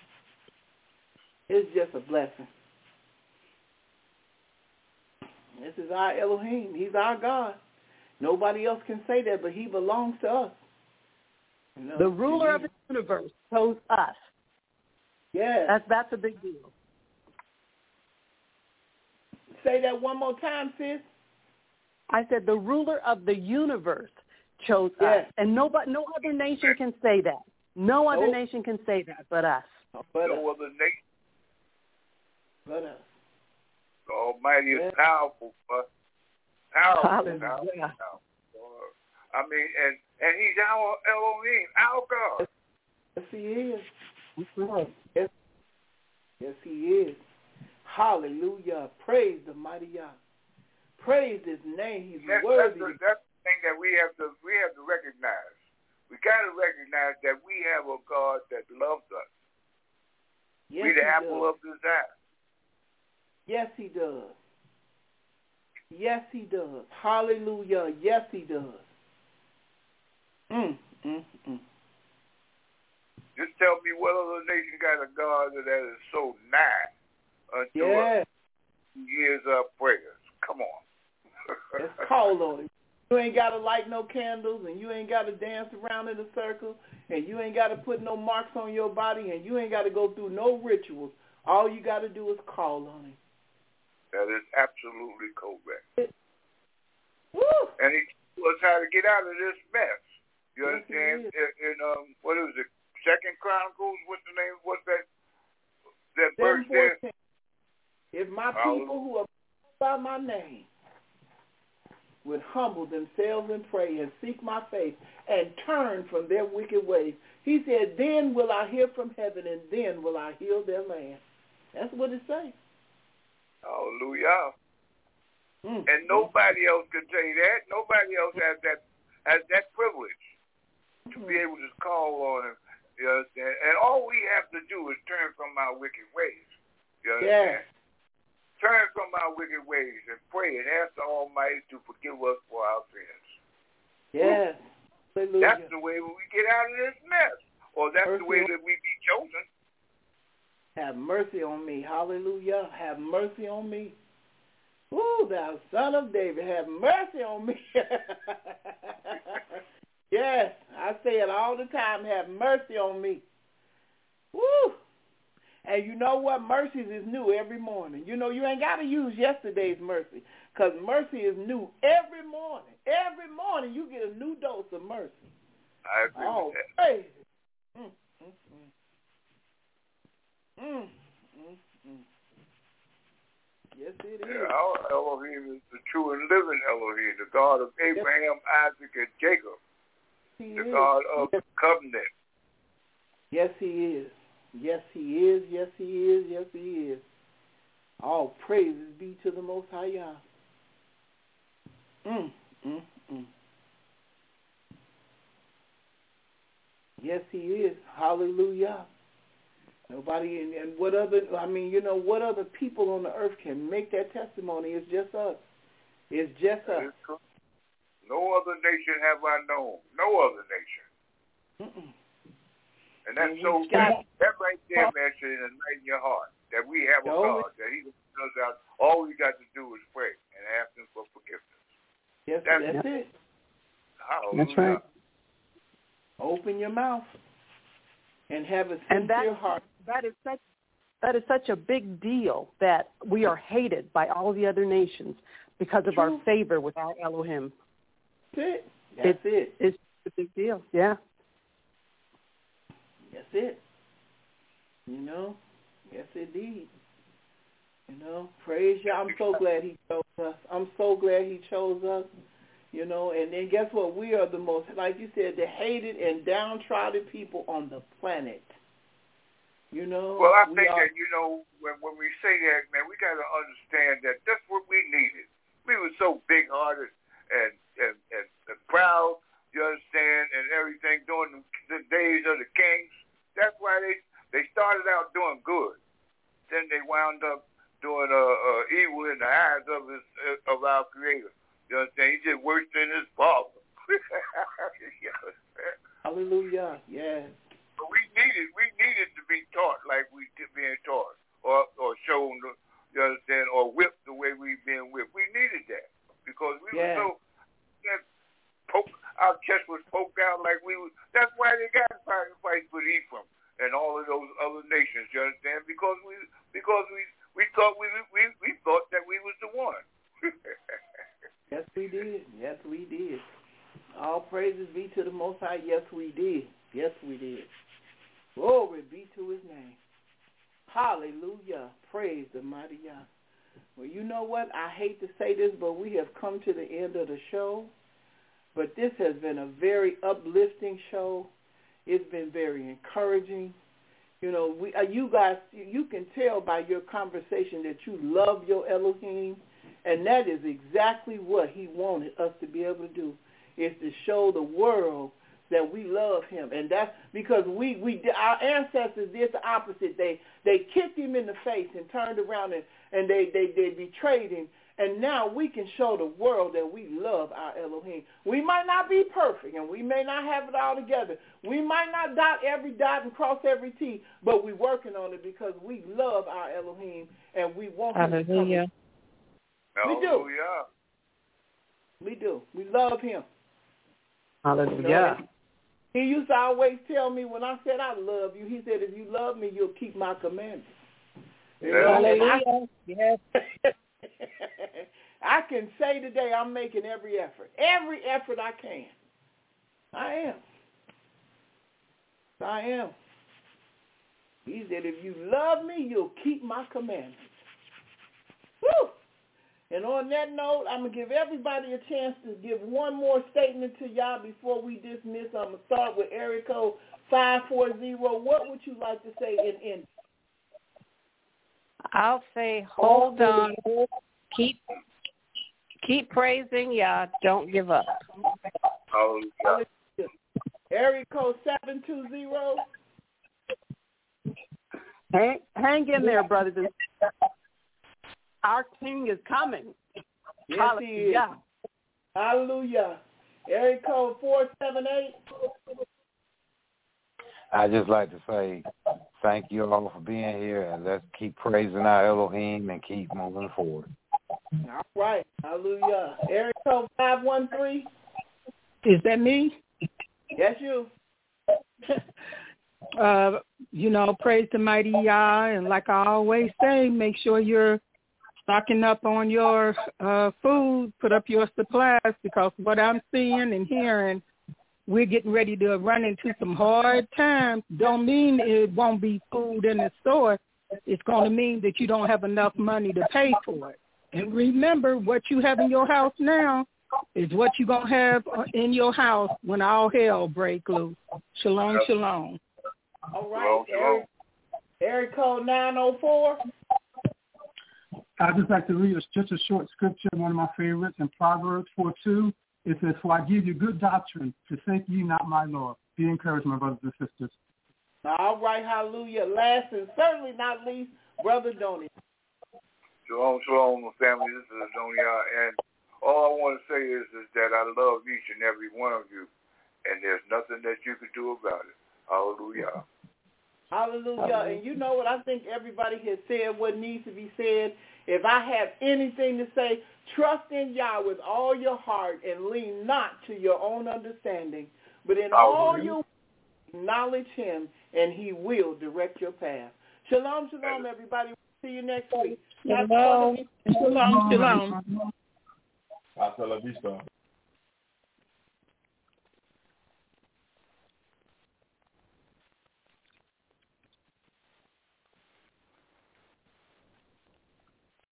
It's just a blessing. This is our Elohim. He's our God. Nobody else can say that, but he belongs to us. You know? The ruler of the universe chose us. Yeah. That's, that's a big deal. Say that one more time, sis. I said the ruler of the universe chose yes. us. And nobody, no other nation can say that. No other nope. nation can say that but us. But no us. other nation. But us. The Almighty is yeah. powerful, but powerful, Hallelujah. powerful, powerful. I mean, and, and he's our Elohim, our God. Yes, he is. Right. Yes. yes, he is. Hallelujah. Praise the mighty Yah. Praise his name. He's that's, worthy. That's the, that's the thing that we have to we have to recognize. We got to recognize that we have a God that loves us. Yes, we the he apple does. of his eye. Yes, he does. Yes, he does. Hallelujah. Yes, he does. Mm, mm, mm. Just tell me what other nation got a God that is so nigh unto yeah. us. He hears our prayers. Come on. Let's call on him. You ain't got to light no candles, and you ain't got to dance around in a circle, and you ain't got to put no marks on your body, and you ain't got to go through no rituals. All you got to do is call on him. That is absolutely correct. Woo! And he told us how to get out of this mess. You yes, understand? In, in um, what is it? Second Chronicles. What's the name? What's that? That verse there. If my Hallelujah. people who are by my name would humble themselves and pray and seek my face and turn from their wicked ways, he said, then will I hear from heaven and then will I heal their land. That's what it says. Hallelujah. Mm. And nobody else can say that. Nobody else has that has that privilege to mm. be able to call on him. You understand? And all we have to do is turn from our wicked ways. You understand? Yes. Turn from our wicked ways and pray and ask the Almighty to forgive us for our sins. Yes. Hallelujah. That's the way we get out of this mess. Or that's mercy the way on- that we be chosen. Have mercy on me. Hallelujah. Have mercy on me. Woo, thou son of David, have mercy on me. Yes, I say it all the time. Have mercy on me. Woo. And you know what? Mercies is new every morning. You know, you ain't got to use yesterday's mercy because mercy is new every morning. Every morning you get a new dose of mercy. I agree oh, with that. Praise it. Mm, mm, mm. Mm, mm, mm. Yes, it is. Yeah, our Elohim is the true and living Elohim, the God of Abraham, yes. Isaac, and Jacob, he the is. God of yes. the covenant. Yes, he is. Yes, he is. Yes, he is. Yes, he is. All praises be to the Most High Yah. Mm, mm, mm. Yes, he is. Hallelujah. Nobody, and, and what other, I mean, you know, what other people on the earth can make that testimony? It's just us. It's just us. No other nation have I known. No other nation. Mm-mm. And that's and so, got, that right there, man, should enlighten your heart, that we have a no, God, that he does out. All we got to do is pray and ask him for forgiveness. Yes, that's, that's it. Hallelujah. That's right. Open your mouth and have a sincere and that, heart. That is such that is such a big deal that we are hated by all the other nations because of True. our favor with our Elohim. That's it. That's it. It's a big deal. Yeah. That's it. You know? Yes, indeed. You know? Praise you. I'm so glad he chose us. I'm so glad he chose us. You know, and then guess what? We are the most, like you said, the hated and downtrodden people on the planet. You know? Well, I we think are, that, you know, when when we say that, man, we got to understand that that's what we needed. We were so big-hearted and, and, and, and proud, you understand, and everything during the, the days of the kings. That's why they, they started out doing good. Then they wound up doing uh, uh, evil in the eyes of his, uh, of our Creator. You You understand? He's just worse than his father. You understand? Hallelujah. Yes. But we needed, we needed to be taught like we being taught, or or shown, you understand, or whipped the way we been whipped. We needed that because we yes. were so. That poke, our chest was poked out like we was. That's why they got fights with Ephraim and all of those other nations. You understand? Because we, because we, we thought we, we, we thought that we was the one. Yes, we did. Yes, we did. All praises be to the Most High. Yes, we did. Yes, we did. Glory be to His name. Hallelujah. Praise the mighty Yah. Well, you know what? I hate to say this, but we have come to the end of the show. But this has been a very uplifting show. It's been very encouraging. You know, we, uh, you guys, you can tell by your conversation that you love your Elohim, and that is exactly what He wanted us to be able to do, is to show the world that we love Him. And that's because we, we our ancestors did the opposite. They they kicked Him in the face and turned around and, and they, they, they betrayed Him. And now we can show the world that we love our Elohim. We might not be perfect, and we may not have it all together. We might not dot every dot and cross every T, but we're working on it because we love our Elohim, and we want Him to come. Hallelujah. We do. We do. We love Him. Hallelujah. So he used to always tell me when I said I love you, he said, if you love me, you'll keep my commandments. You know, Hallelujah. I, yes. I can say today I'm making every effort. Every effort I can. I am. I am. He said, if you love me, you'll keep my commandments. Woo! And on that note, I'm going to give everybody a chance to give one more statement to y'all before we dismiss. I'm going to start with area code five four zero. What would you like to say in end? I'll say hold on. Keep keep praising Yah. Don't give up. Oh, yeah. Area code seven two zero. Hang, hang in there, brothers and sisters. Our King is coming. Yes, Hallelujah. He is. Hallelujah. Area code four seven eight. I just like to say thank you all for being here, and let's keep praising our Elohim and keep moving forward. All right. Hallelujah. Area code five one three. Is that me? Yes, you. uh, you know, praise the mighty Yah, and like I always say, make sure you're stocking up on your uh, food, put up your supplies, because what I'm seeing and hearing, we're getting ready to run into some hard times. Don't mean it won't be food in the store. It's going to mean that you don't have enough money to pay for it. And remember, what you have in your house now is what you're going to have in your house when all hell break loose. Shalom, shalom. All right. Area, area code nine oh four. I'd just like to read just a short scripture, one of my favorites, in Proverbs four two. It says, for I give you good doctrine, forsake ye not my law. Be encouraged, my brothers and sisters. All right, hallelujah. Last and certainly not least, Brother Donnie. Shalom, shalom, family. This is Adonia, and all I want to say is, is that I love each and every one of you, and there's nothing that you can do about it. Hallelujah. Hallelujah. And you know what? I think everybody has said what needs to be said. If I have anything to say, trust in Yah with all your heart and lean not to your own understanding, but in all your acknowledge Him, and He will direct your path. Shalom, shalom, everybody. We'll see you next week. Shalom, shalom, shalom. Hasta la vista.